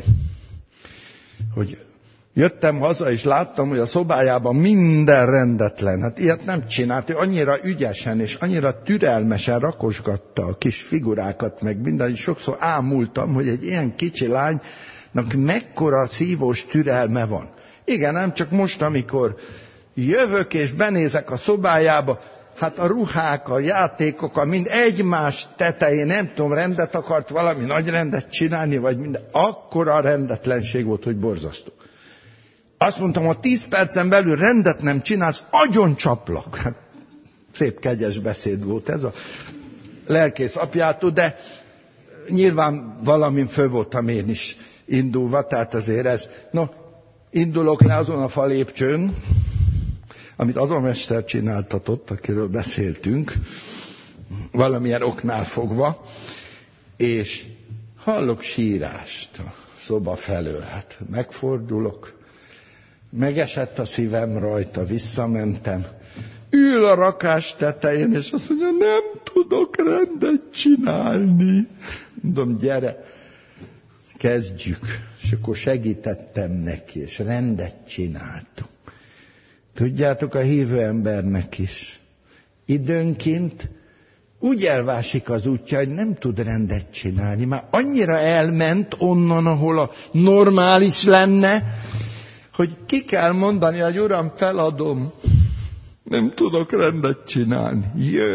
Hogy jöttem haza, és láttam, hogy a szobájában minden rendetlen. Hát ilyet nem csinált. Ő annyira ügyesen és annyira türelmesen rakosgatta a kis figurákat, meg minden. És sokszor ámultam, hogy egy ilyen kicsi lánynak mekkora szívós türelme van. Igen, nem csak most, amikor jövök és benézek a szobájába, hát a ruhák, a játékok, mind egymás tetején, nem tudom, rendet akart valami nagy rendet csinálni, vagy minden. Akkora rendetlenség volt, hogy borzasztó. Azt mondtam, ha 10 percen belül rendet nem csinálsz, agyon csaplak. Hát, szép kegyes beszéd volt ez a lelkész apjától, de nyilván valamin föl voltam én is indulva, tehát azért ez. No, indulok le azon a falépcsőn, amit az a mester csináltatott, akiről beszéltünk, valamilyen oknál fogva, és hallok sírást a szoba felől. Hát megfordulok, megesett a szívem rajta, visszamentem, ül a rakás tetején, és azt mondja, nem tudok rendet csinálni. Mondom, gyere, kezdjük. És akkor segítettem neki, és rendet csináltunk. Tudjátok, a hívő embernek is időnként úgy elvásik az útja, hogy nem tud rendet csinálni. Már annyira elment onnan, ahol a normális lenne, hogy ki kell mondani, hogy Uram, feladom. Nem tudok rendet csinálni.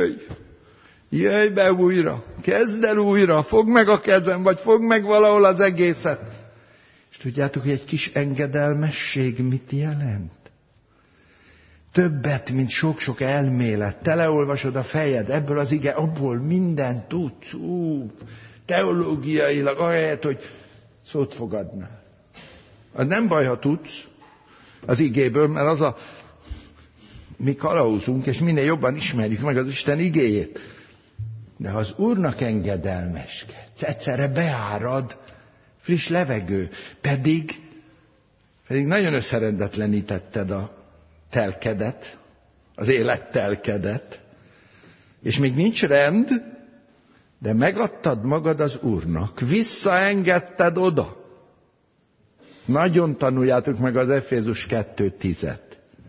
Jöjj be újra. Kezd el újra. Fogd meg a kezem, vagy fogd meg valahol az egészet. És tudjátok, hogy egy kis engedelmesség mit jelent? Többet, mint sok-sok elmélet. Teleolvasod a fejed, ebből az ige, abból mindent tudsz. Teológiailag, ahelyett, hogy szót fogadnál. Az nem baj, ha tudsz az igéből, mert az a... Mi kalauzunk, és minél jobban ismerjük meg az Isten igéjét. De ha az Úrnak engedelmeskedsz, egyszerre beárad friss levegő, pedig nagyon összerendetlenítetted a telkedet, az élet telkedet, és még nincs rend, de megadtad magad az Úrnak, visszaengedted oda. Nagyon tanuljátok meg az Efézus 2:10-et.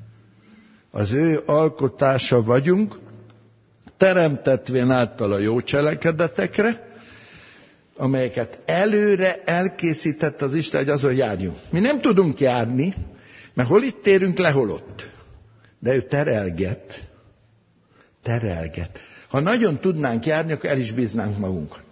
Az ő alkotása vagyunk, teremtetvén által a jó cselekedetekre, amelyeket előre elkészített az Isten, hogy azon járjunk. Mi nem tudunk járni, mert hol itt térünk le, hol ott. De ő terelget. Ha nagyon tudnánk járni, akkor el is bíznánk magunkat.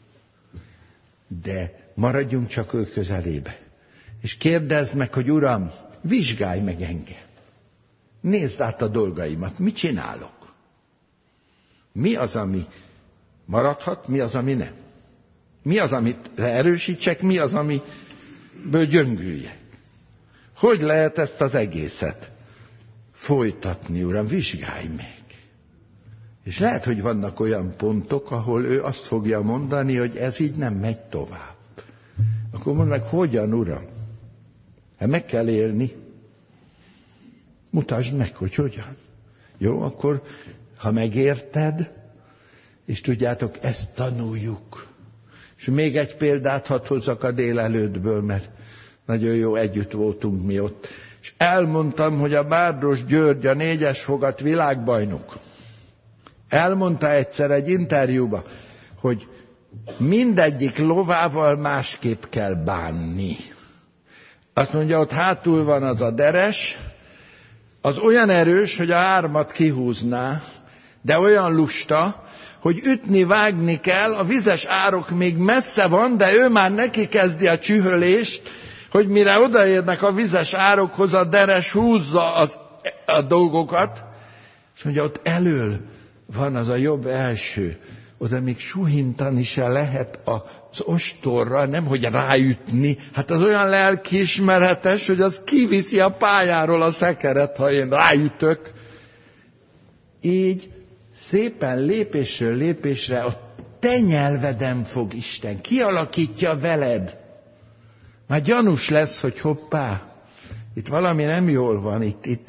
De maradjunk csak ő közelébe. És kérdezd meg, hogy Uram, vizsgálj meg engem. Nézd át a dolgaimat, mit csinálok? Mi az, ami maradhat, mi az, ami nem? Mi az, amit erősítsek, mi az, amiből gyöngüljek? Hogy lehet ezt az egészet folytatni, Uram, vizsgálj meg. És lehet, hogy vannak olyan pontok, ahol ő azt fogja mondani, hogy ez így nem megy tovább. Akkor mondd meg, hogyan, Uram? Hát meg kell élni. Mutasd meg, hogy hogyan. Jó, akkor, ha megérted, és tudjátok, ezt tanuljuk. És még egy példát hadd hozzak a délelőttből, mert nagyon jó együtt voltunk mi ott. És elmondtam, hogy a Bárdos György a 4-es fogat világbajnok. Elmondta egyszer egy interjúba, hogy mindegyik lovával másképp kell bánni. Azt mondja, ott hátul van az a deres, az olyan erős, hogy a 3-at kihúzná, de olyan lusta, hogy ütni, vágni kell, a vizes árok még messze van, de ő már neki kezdi a csühölést, hogy mire odaérnek a vizes árokhoz, a deres húzza a dolgokat, és mondja, ott elől van az a jobb első, oda még suhintani se lehet az ostorra, nemhogy ráütni. Hát az olyan lelkiismeretes, hogy az kiviszi a pályáról a szekeret, ha én ráütök. Így szépen lépésről lépésre a te nyelveden fog Isten, kialakítja veled. Már gyanús lesz, hogy hoppá, itt valami nem jól van, itt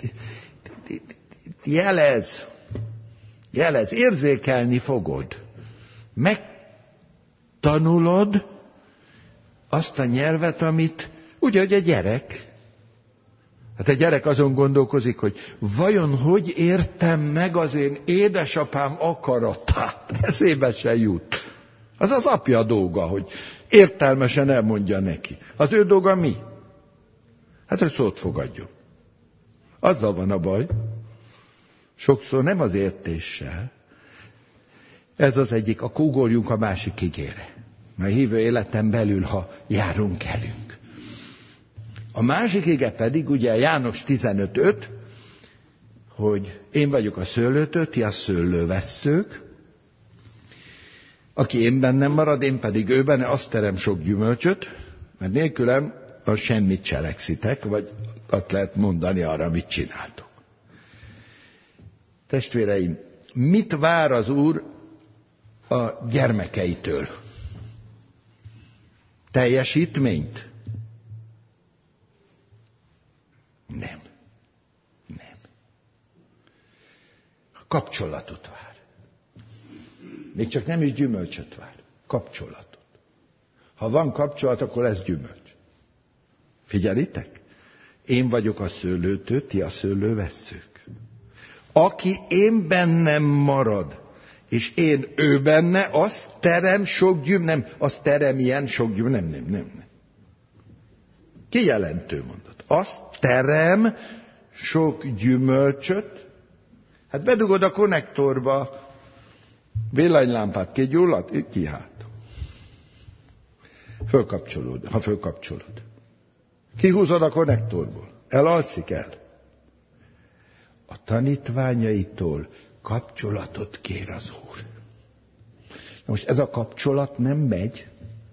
jelez, érzékelni fogod. Megtanulod azt a nyelvet, amit úgy, hogy a gyerek. Hát a gyerek azon gondolkozik, hogy vajon hogy értem meg az én édesapám akaratát. Eszébe se jut. Az az apja dolga, hogy értelmesen elmondja neki. Az ő dolga mi? Hát, hogy szót fogadjon. Azzal van a baj. Sokszor nem az értéssel. Ez az egyik, akkor ugorjunk a másik igére. Mert hívő életen belül, ha járunk elünk. A másik ige pedig, ugye János 15:5, hogy én vagyok a szőlőtő, ti a szőlővesszők. Aki én bennem marad, én pedig ő benne, azt terem sok gyümölcsöt, mert nélkülem az semmit cselekszitek, vagy azt lehet mondani arra, mit csináltok. Testvéreim, mit vár az Úr a gyermekeitől? Teljesítményt? Nem. Kapcsolatot vár. Még csak nem is gyümölcsöt vár. Kapcsolatot. Ha van kapcsolat, akkor lesz gyümölcs. Figyelitek? Én vagyok a szőlőtő, ti a szőlővesszők. Aki én bennem marad, és én ő benne, az terem sok gyümölcsöt, nem, az terem ilyen sok gyümölcsöt, nem. Kijelentő mondat. Azt terem sok gyümölcsöt, hát bedugod a konnektorba, villanylámpát kigyullad, ki hát. Ha fölkapcsolod. Kihúzod a konnektorból, elalszik el. A tanítványaitól kapcsolatot kér az Úr. Na most ez a kapcsolat nem megy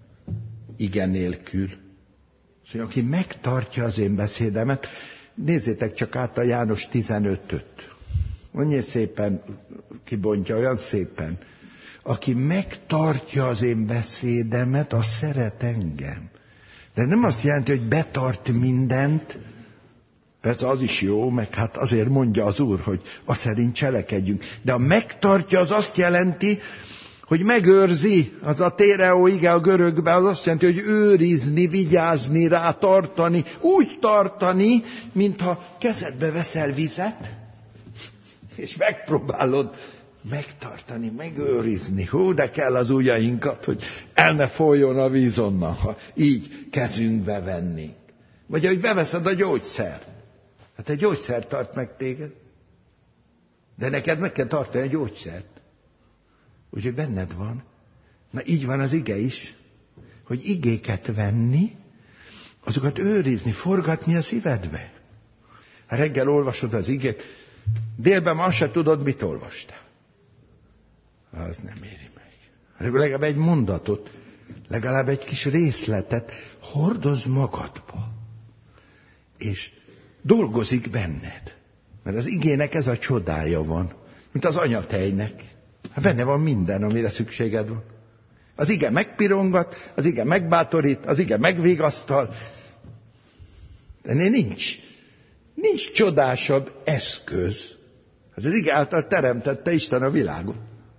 ige nélkül. Szóval aki megtartja az én beszédemet, nézzétek csak át a János 15-öt. Annyi szépen kibontja, olyan szépen. Aki megtartja az én beszédemet, az szeret engem. De nem azt jelenti, hogy betart mindent, persze az is jó, meg hát azért mondja az Úr, hogy azt szerint cselekedjünk. De a megtartja az azt jelenti, hogy megőrzi, az a téreo ige a görögben, az azt jelenti, hogy őrizni, vigyázni rá, tartani, úgy tartani, mintha kezedbe veszel vizet, és megpróbálod megtartani, megőrizni. Hú, de kell az ujjainkat, hogy el ne folyjon a víz onnan, ha így kezünkbe vennénk. Vagy ahogy beveszed a gyógyszert. Hát egy gyógyszer tart meg téged. De neked meg kell tartani a gyógyszert. Úgyhogy benned van. Na így van az ige is, hogy igéket venni, azokat őrizni, forgatni a szívedbe. Ha reggel olvasod az igét, délben azt se tudod, mit olvastál. Az nem éri meg. Legalább egy mondatot, legalább egy kis részletet hordozz magadba. És dolgozik benned. Mert az igének ez a csodája van, mint az anyatejnek. Hát benne van minden, amire szükséged van. Az ige megpirongat, az ige megbátorít, az ige megvigasztal. De nincs csodásabb eszköz. Az ige által teremtette Isten a világot.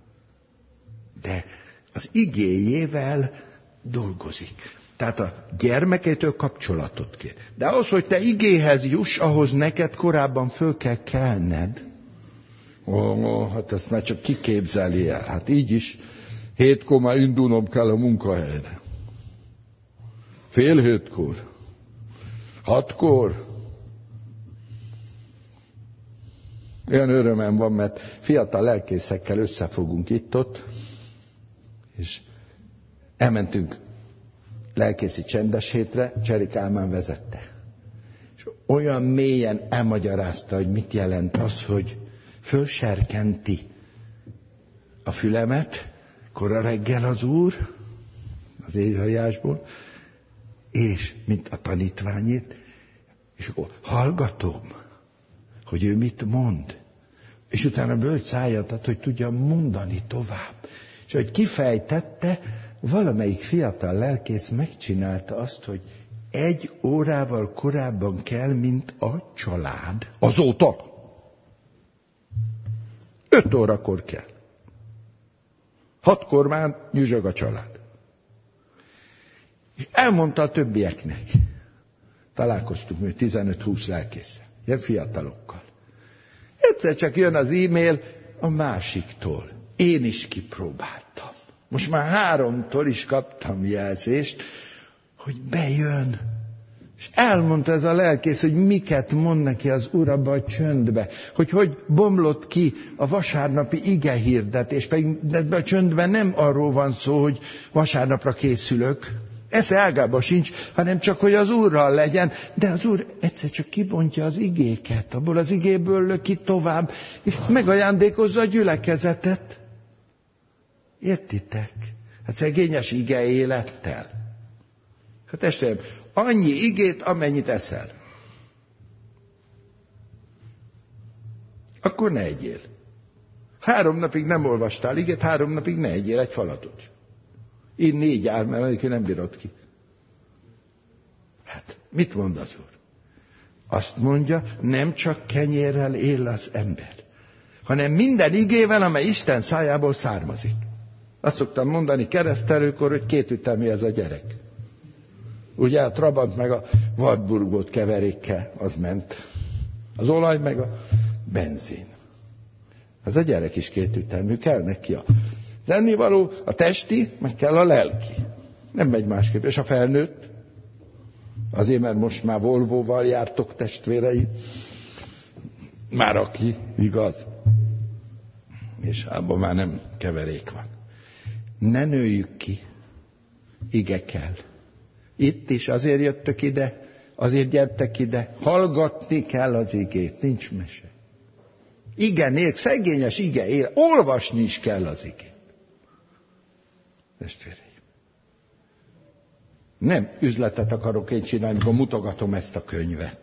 De az igéjével dolgozik. Tehát a gyermekeitől kapcsolatot kér. De ahhoz, hogy te igéhez juss, ahhoz neked korábban föl kell kelned. Hát ezt már csak kiképzeli el. Hát így is 7-kor már indulnom kell a munkahelyre. 6:30. 6-kor. Olyan örömem van, mert fiatal lelkészekkel összefogunk itt-ott, és elmentünk lelkészi csendes hétre, Cseri Kálmán vezette. És olyan mélyen elmagyarázta, hogy mit jelent az, hogy fölserkenti a fülemet, kora reggel az Úr, az éjhaljásból, és mint a tanítványét, és akkor hallgatom, hogy ő mit mond. És utána bölcs szájat ad, hogy tudjam mondani tovább. És hogy kifejtette, valamelyik fiatal lelkész megcsinálta azt, hogy 1 órával korábban kell, mint a család. Azóta 5 órakor kell. 6-kor már nyüzsög a család. És elmondta a többieknek. Találkoztunk mi 15-20 lelkésszel, ilyen fiatalokkal. Egyszer csak jön az e-mail a másiktól. Én is kipróbáltam. Most már 3-tól is kaptam jelzést, hogy bejön. És elmondta ez a lelkész, hogy miket mond neki az Úr abba a csöndbe. Hogy bomlott ki a vasárnapi igehirdetés. Pedig ebben a csöndben nem arról van szó, hogy vasárnapra készülök. Esze ágában sincs, hanem csak, hogy az Úrral legyen. De az Úr egyszer csak kibontja az igéket. Abból az igéből löki tovább, és megajándékozza a gyülekezetet. Értitek? Hát szegényes ige élettel. Hát testvérem, annyi igét, amennyit eszel. Akkor ne egyél. 3 napig nem olvastál igét, 3 napig ne egyél egy falatot. Én 4 áll, mert annélkül nem bírod ki. Hát, mit mond az Úr? Azt mondja, nem csak kenyérrel él az ember, hanem minden igével, amely Isten szájából származik. Azt szoktam mondani keresztelőkor, hogy 2 ütemű ez a gyerek. Ugye a Trabant meg a Wartburgot keverékkel, az ment. Az olaj meg a benzin. Ez a gyerek is 2 ütemű, kell neki az ennivaló, a testi, meg kell a lelki. Nem megy másképp. És a felnőtt? Azért, mert most már Volvoval jártok, testvérei. Már aki, igaz. És abban már nem keverék van. Ne nőjük ki. Ige kell. Itt is azért jöttök ide, azért gyertek ide. Hallgatni kell az igét, nincs mese. Ige nélkül, szegényes ige él, olvasni is kell az igét. Testvéreim. Nem üzletet akarok én csinálni, amikor mutogatom ezt a könyvet.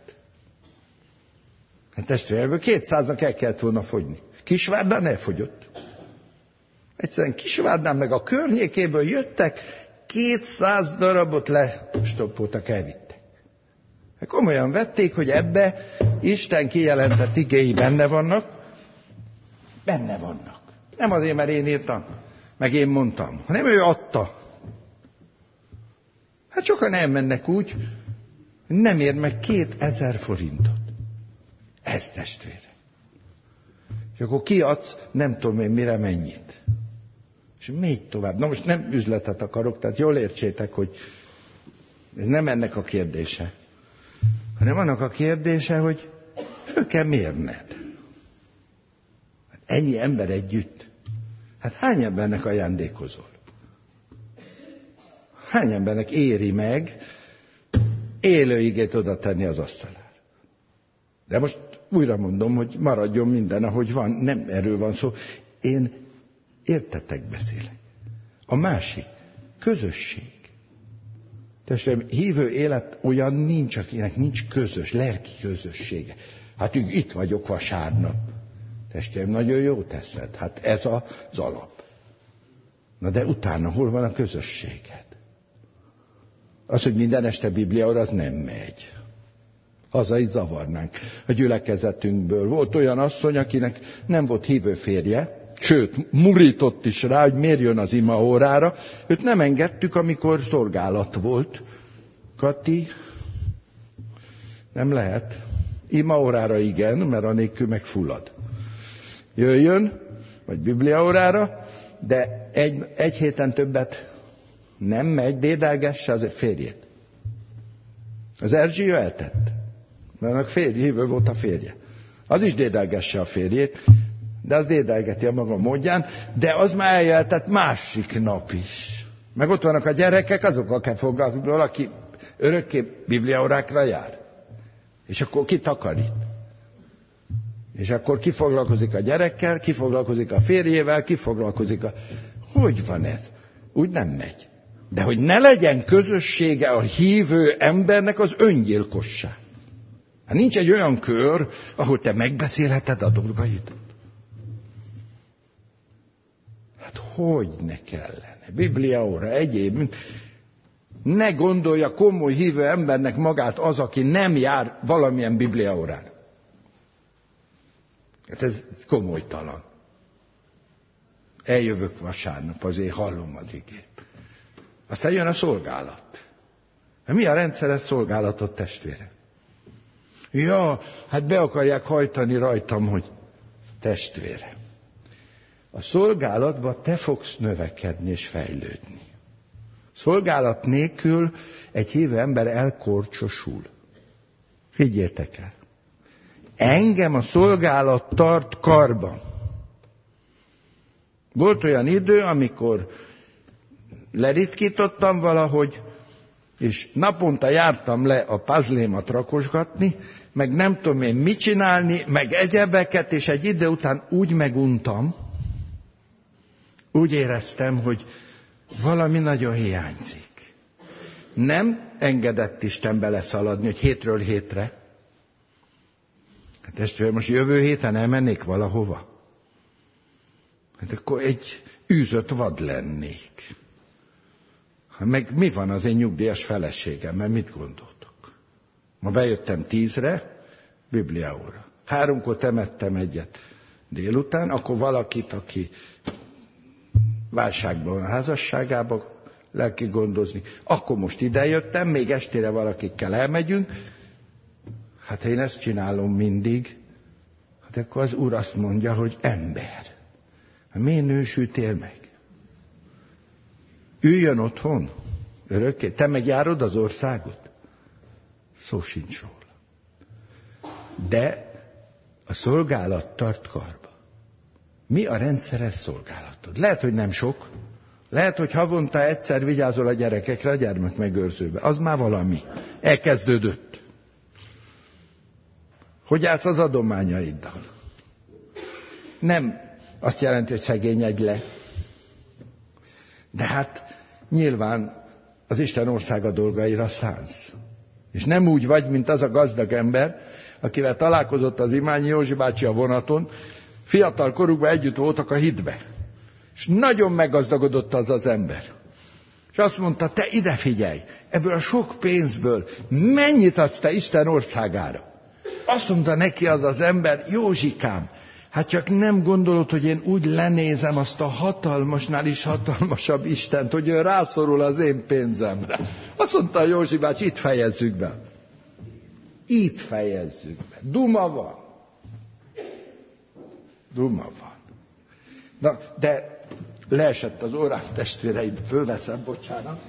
Hát testvéreim, 200-nak el kellett volna fogyni. Kisvárdán elfogyott. Egyszerűen Kisvárdán meg a környékéből jöttek, 200 darabot lestoppoltak, elvittek. Komolyan vették, hogy ebbe Isten kijelentett igéi benne vannak. Benne vannak. Nem azért, mert én írtam, meg én mondtam, hanem ő adta. Hát sokan elmennek úgy, hogy nem ér meg 2000 forintot. Ez testvére. És akkor kiadsz, nem tudom én mire mennyit. És még tovább. Na most nem üzletet akarok, tehát jól értsétek, hogy ez nem ennek a kérdése. Hanem annak a kérdése, hogy föl kell mérned. Hát ennyi ember együtt. Hát hány embernek ajándékozol? Hány embernek éri meg élő igét oda tenni az asztalára? De most újra mondom, hogy maradjon minden, ahogy van. Nem erről van szó. Én értetek beszélek. A másik, közösség. Testvérem, hívő élet olyan nincs, akinek nincs közös, lelki közössége. Hát itt vagyok vasárnap. Testvérem, nagyon jó teszed. Hát ez az alap. Na de utána hol van a közösséged? Az, hogy minden este Bibliaóra, az nem megy. Haza is zavarnánk a gyülekezetünkből. Volt olyan asszony, akinek nem volt hívő férje, sőt, murított is rá, hogy miért jön az imaórára. Őt nem engedtük, amikor szolgálat volt. Kati, nem lehet. Imaórára igen, mert anélkül megfullad. Jöjjön, vagy bibliaórára, de egy héten többet nem megy, dédelgesse az férjét. Az Erzsi eltett. Mert annak hívő volt a férje. Az is dédelgesse a férjét, de az dédelgeti a maga módján, de az már eljeltett másik nap is. Meg ott vannak a gyerekek, azokkal kell foglalkozni, valaki örökké bibliaórákra jár. És akkor ki takarít? És akkor ki foglalkozik a gyerekkel, ki foglalkozik a férjével, ki foglalkozik a... Hogy van ez? Úgy nem megy. De hogy ne legyen közössége a hívő embernek, az öngyilkosság. Hát nincs egy olyan kör, ahol te megbeszélheted a dolgait. Hát hogy ne kellene? Bibliaóra, egyéb. Ne gondolja komoly hívő embernek magát az, aki nem jár valamilyen bibliaórára. Hát ez komolytalan. Eljövök vasárnap, azért hallom az igét. Aztán jön a szolgálat. Mi a rendszeres szolgálatot, testvére? Ja, hát be akarják hajtani rajtam, hogy testvére. A szolgálatban te fogsz növekedni és fejlődni. Szolgálat nélkül egy hívő ember elkorcsosul. Figyeljetek el. Engem a szolgálat tart karban. Volt olyan idő, amikor leritkítottam valahogy, és naponta jártam le a puzzlémat rakosgatni, meg nem tudom én mit csinálni, meg egyebeket, és egy idő után úgy meguntam, úgy éreztem, hogy valami nagyon hiányzik. Nem engedett Isten beleszaladni, hogy hétről hétre. Hát testvérem, most jövő héten elmennék valahova. Hát akkor egy űzött vad lennék. Meg mi van az én nyugdíjas feleségemmel, mit gondoltok? Ma bejöttem 10-re, bibliaóra. 3-kor temettem egyet délután, akkor valakit, aki válságban van a házasságában, lelki gondozni. Akkor most idejöttem, még estére valakikkel elmegyünk. Hát én ezt csinálom mindig. Hát akkor az Úr azt mondja, hogy ember. Miért nősültél meg? Üljön otthon, örökké. Te megjárod az országot? Szó sincs róla. De a szolgálat tart karba. Mi a rendszeres szolgálatod? Lehet, hogy nem sok. Lehet, hogy havonta egyszer vigyázol a gyerekekre a gyermekmegőrzőbe. Az már valami. Elkezdődött. Hogy állsz az adományaiddal? Nem azt jelenti, hogy szegényedj le. De hát nyilván az Isten országa dolgaira szánsz. És nem úgy vagy, mint az a gazdag ember, akivel találkozott az Imányi Józsi bácsi a vonaton, fiatal korukban együtt voltak a hitbe. És nagyon meggazdagodott az ember. És azt mondta, te ide figyelj, ebből a sok pénzből mennyit adsz te Isten országára? Azt mondta neki az ember, Józsikám, hát csak nem gondolod, hogy én úgy lenézem azt a hatalmasnál is hatalmasabb Istent, hogy ő rászorul az én pénzemre. Azt mondta Józsi bácsi, itt fejezzük be. Itt fejezzük be. Duma van. Duma van. Na, de leesett az órám, testvéreim, fölveszem, bocsánat.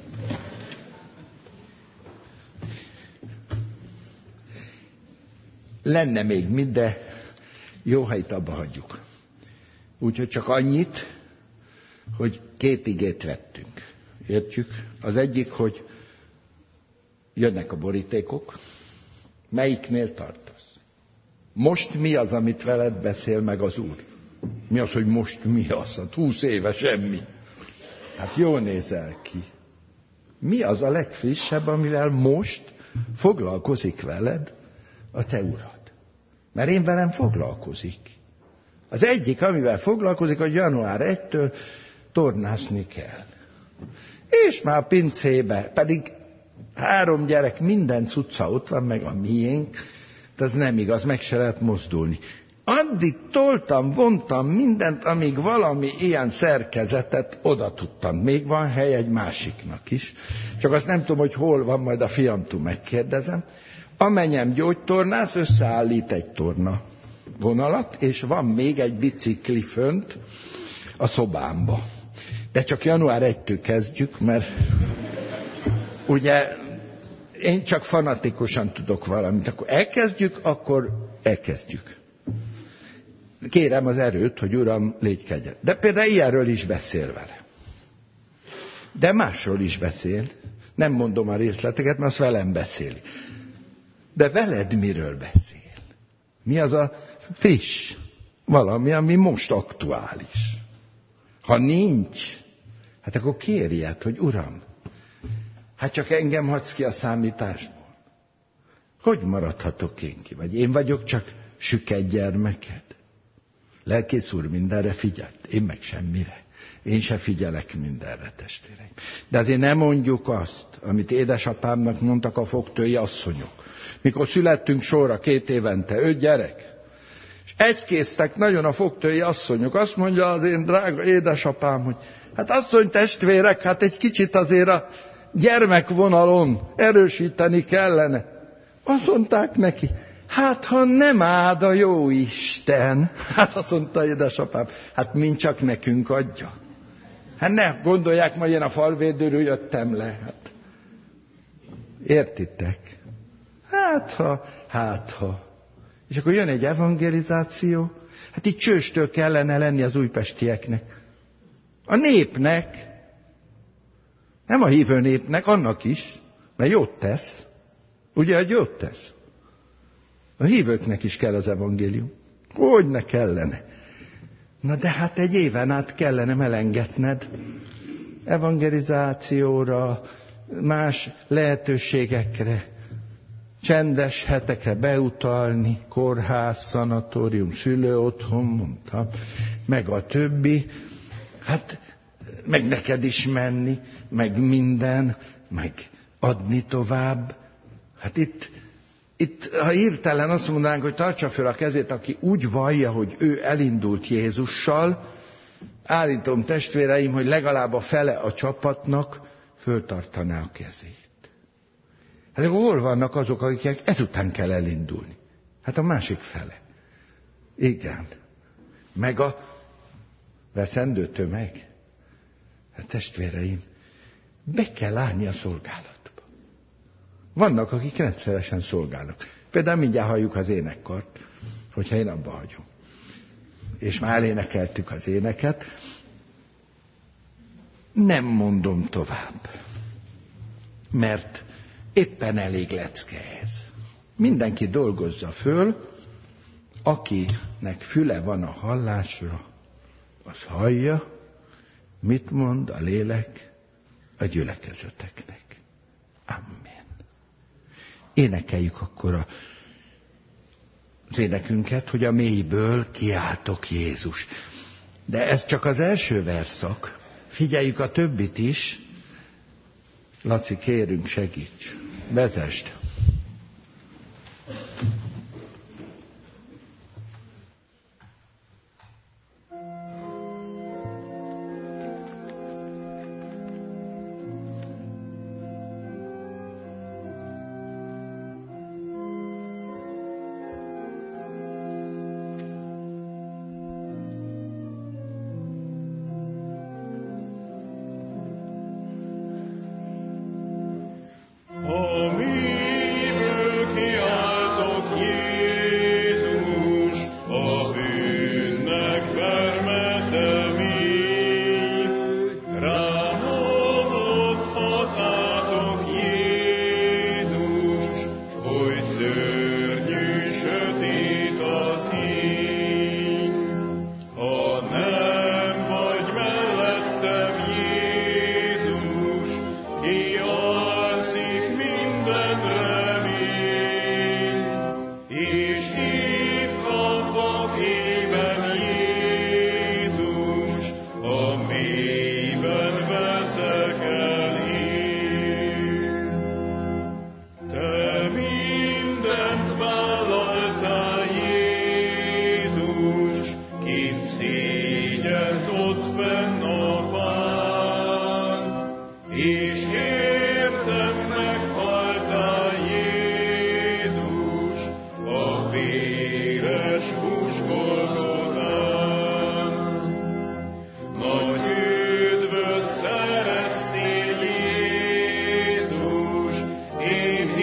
Lenne még mit, de jó, ha itt abba hagyjuk. Úgyhogy csak annyit, hogy 2 igét vettünk. Értjük? Az egyik, hogy jönnek a borítékok. Melyiknél tartasz? Most mi az, amit veled beszél meg az Úr? Mi az, hogy most mi az? Hát 20 éve semmi. Hát jól nézel ki. Mi az a legfrissebb, amivel most foglalkozik veled a te Urad? Mert én velem foglalkozik. Az egyik, amivel foglalkozik, hogy január 1-től tornászni kell. És már a pincébe, pedig 3 gyerek, minden cucca ott van, meg a miénk, de az nem igaz, meg se lehet mozdulni. Addig toltam, vontam mindent, amíg valami ilyen szerkezetet oda tudtam. Még van hely egy másiknak is. Csak azt nem tudom, hogy hol van, majd a fiamtól megkérdezem. Amennyem gyógytornász, összeállít egy torna vonalat, és van még egy bicikli fönt a szobámba. De csak január 1-től kezdjük, mert ugye én csak fanatikusan tudok valamit. Akkor elkezdjük, akkor elkezdjük. Kérem az erőt, hogy Uram, légy kegyed. De például ilyenről is beszél vele. De másról is beszél. Nem mondom a részleteket, mert azt velem beszéli. De veled miről beszél? Mi az a friss? Valami, ami most aktuális. Ha nincs, hát akkor kérjed, hogy Uram, hát csak engem hagysz ki a számításból. Hogy maradhatok én ki? Vagy én vagyok csak süket gyermeked? Lelkész úr mindenre figyelt, én meg semmire. Én se figyelek mindenre, testvéreim. De azért nem mondjuk azt, amit édesapámnak mondtak a fogtői asszonyok. Mikor születtünk sorra 2 évente, 5 gyerek, és egykéztek nagyon a fogtői asszonyok. Azt mondja az én drága édesapám, hogy hát asszony testvérek, hát egy kicsit azért a gyermekvonalon erősíteni kellene. Azt mondták neki, hát ha nem áld a jó Isten, hát azt mondta édesapám, hát mind csak nekünk adja. Hát ne gondolják, majd én a falvédőről jöttem le. Hát. Értitek? Hát ha. És akkor jön egy evangelizáció. Hát itt csőstől kellene lenni az újpestieknek. A népnek. Nem a hívő népnek, annak is. Mert jót tesz. Ugye, hogy jót tesz? A hívőknek is kell az evangélium. Hogyne kellene? Na de hát egy éven át kellene melengetned evangelizációra, más lehetőségekre, csendes hetekre beutalni, kórház, szanatórium, szülőotthon, mondtam, meg a többi. Hát meg neked is menni, meg minden, meg adni tovább. Hát itt, ha hirtelen azt mondanánk, hogy tartsa föl a kezét, aki úgy vallja, hogy ő elindult Jézussal, állítom testvéreim, hogy legalább a fele a csapatnak föltartaná a kezét. Hát akkor hol vannak azok, akik ezután kell elindulni? Hát a másik fele. Igen. Meg a veszendő tömeg. Hát testvéreim, be kell állni a szolgálatba. Vannak, akik rendszeresen szolgálnak. Például mindjárt halljuk az énekkart, hogyha én abba hagyom. És már elénekeltük az éneket. Nem mondom tovább. Mert éppen elég lecke ez. Mindenki dolgozza föl, akinek füle van a hallásra, az hallja, mit mond a lélek a gyülekezeteknek. Amen. Énekeljük akkor az énekünket, hogy a mélyből kiáltok Jézus. De ez csak az első verszak. Figyeljük a többit is. Laci, kérünk, segíts. Vezesd. Én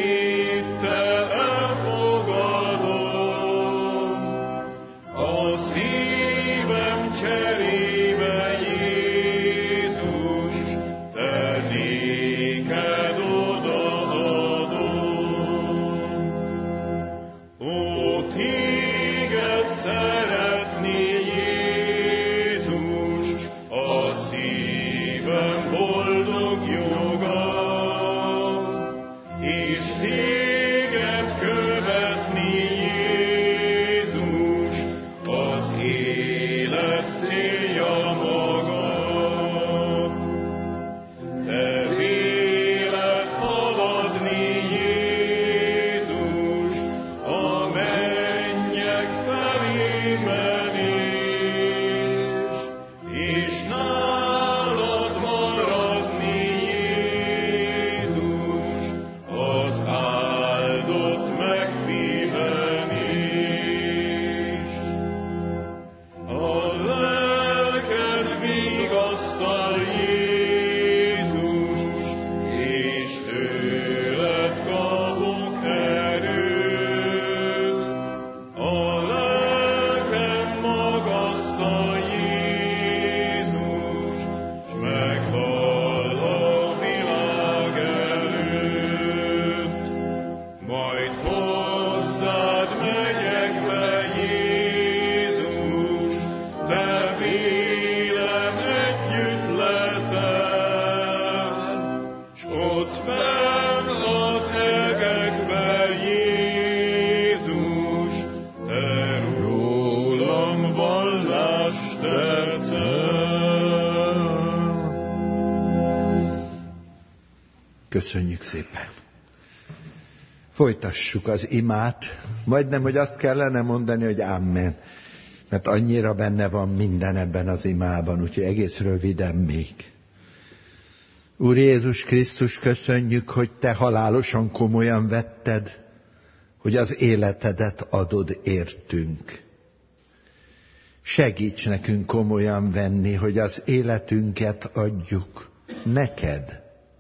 Köszönjük szépen. Folytassuk az imát. Majdnem, hogy azt kellene mondani, hogy amen. Mert annyira benne van minden ebben az imában, úgyhogy egész röviden még. Úr Jézus Krisztus, köszönjük, hogy Te halálosan komolyan vetted, hogy az életedet adod értünk. Segíts nekünk komolyan venni, hogy az életünket adjuk neked.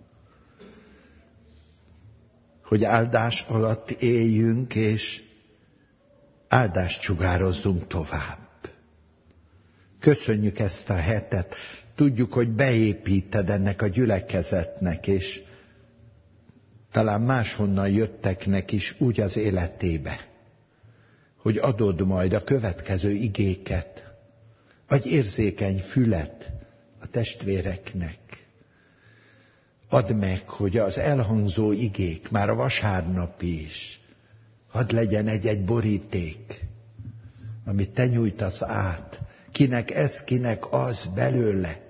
Hogy áldás alatt éljünk, és áldást sugározzunk tovább. Köszönjük ezt a hetet. Tudjuk, hogy beépíted ennek a gyülekezetnek, és talán máshonnan jötteknek is úgy az életébe, hogy adod majd a következő igéket. Adj érzékeny fület a testvéreknek. Add meg, hogy az elhangzó igék, már a vasárnapi is, hadd legyen egy-egy boríték, amit Te nyújtasz át. Kinek ez, kinek az belőle.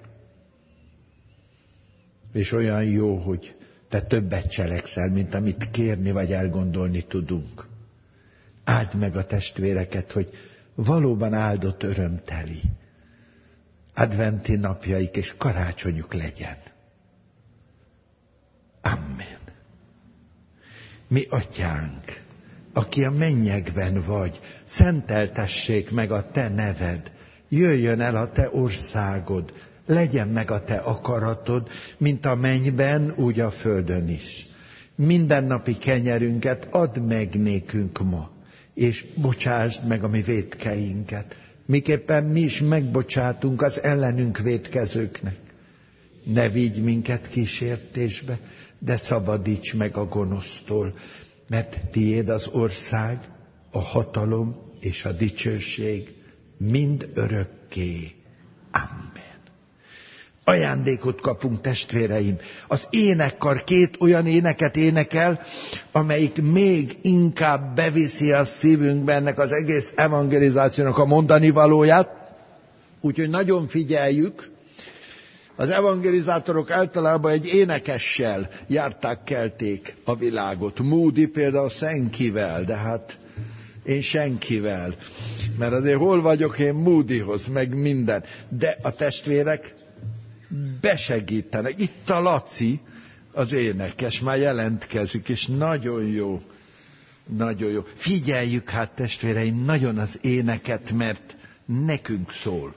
És olyan jó, hogy Te többet cselekszel, mint amit kérni vagy elgondolni tudunk. Áld meg a testvéreket, hogy valóban áldott örömteli adventi napjaik és karácsonyuk legyen. Amen. Mi atyánk, aki a mennyekben vagy, szenteltessék meg a Te neved, jöjjön el a Te országod, legyen meg a Te akaratod, mint a mennyben, úgy a földön is. Mindennapi kenyerünket add meg nékünk ma, és bocsásd meg a mi vétkeinket, miképpen mi is megbocsátunk az ellenünk vétkezőknek. Ne vigy minket kísértésbe, de szabadíts meg a gonosztól, mert tiéd az ország, a hatalom és a dicsőség mind örökké. Amen. Ajándékot kapunk, testvéreim. Az énekkar 2 olyan éneket énekel, amelyik még inkább beviszi a szívünkbe ennek az egész evangelizációnak a mondani valóját. Úgyhogy nagyon figyeljük. Az evangelizátorok általában egy énekessel járták, kelték a világot. Moody például senkivel, de hát én senkivel. Mert azért hol vagyok én Moodyhoz, meg minden. De a testvérek besegítenek. Itt a Laci, az énekes, már jelentkezik, és nagyon jó. Nagyon jó. Figyeljük hát, testvéreim, nagyon az éneket, mert nekünk szól.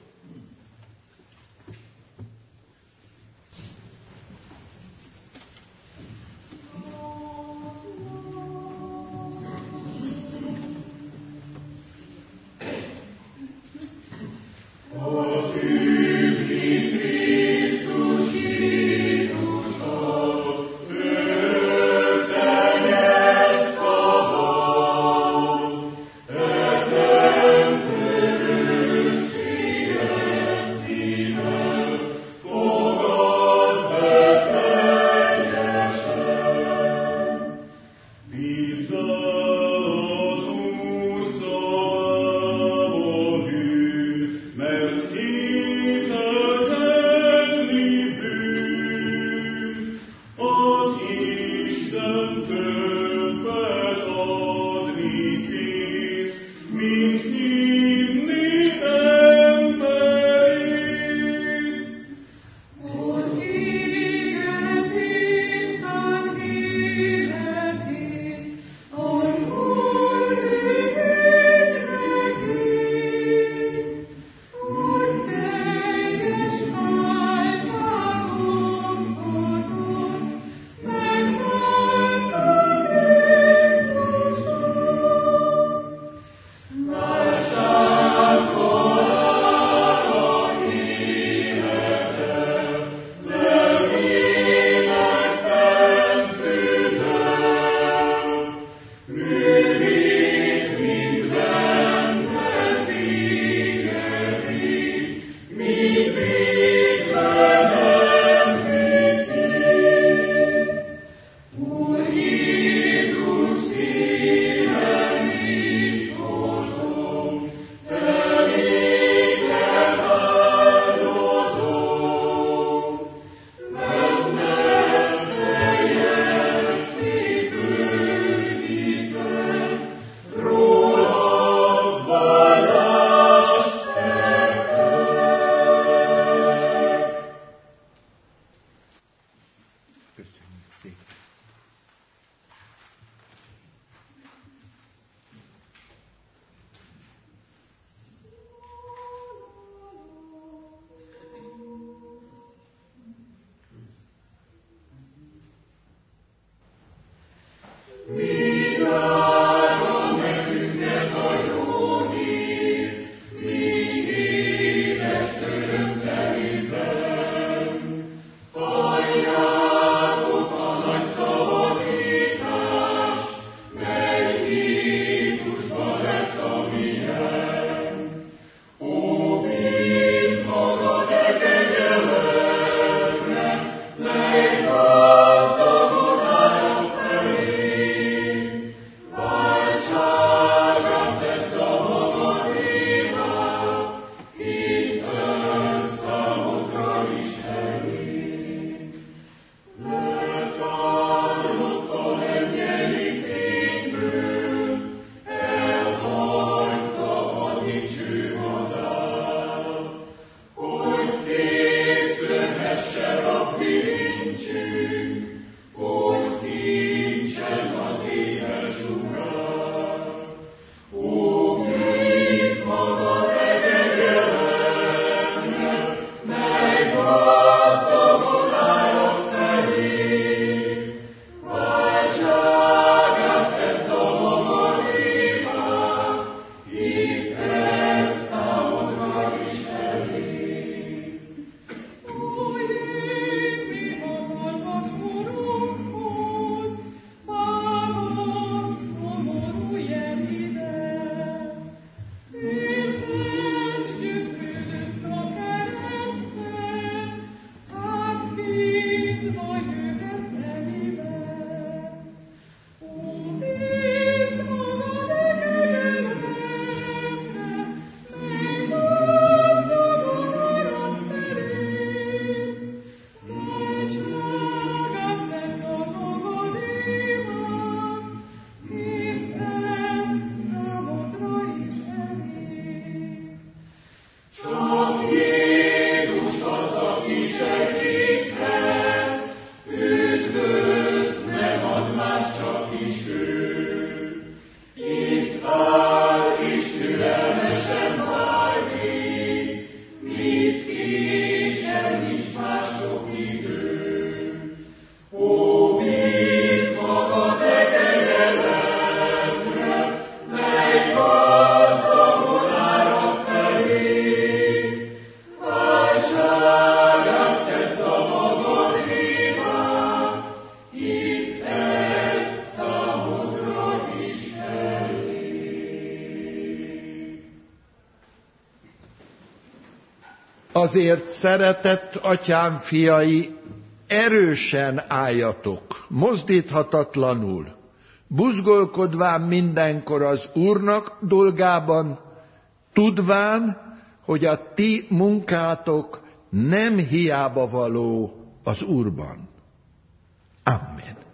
Azért, szeretett atyám fiai, erősen álljatok, mozdíthatatlanul, buzgolkodván mindenkor az Úrnak dolgában, tudván, hogy a ti munkátok nem hiába való az Úrban. Amen.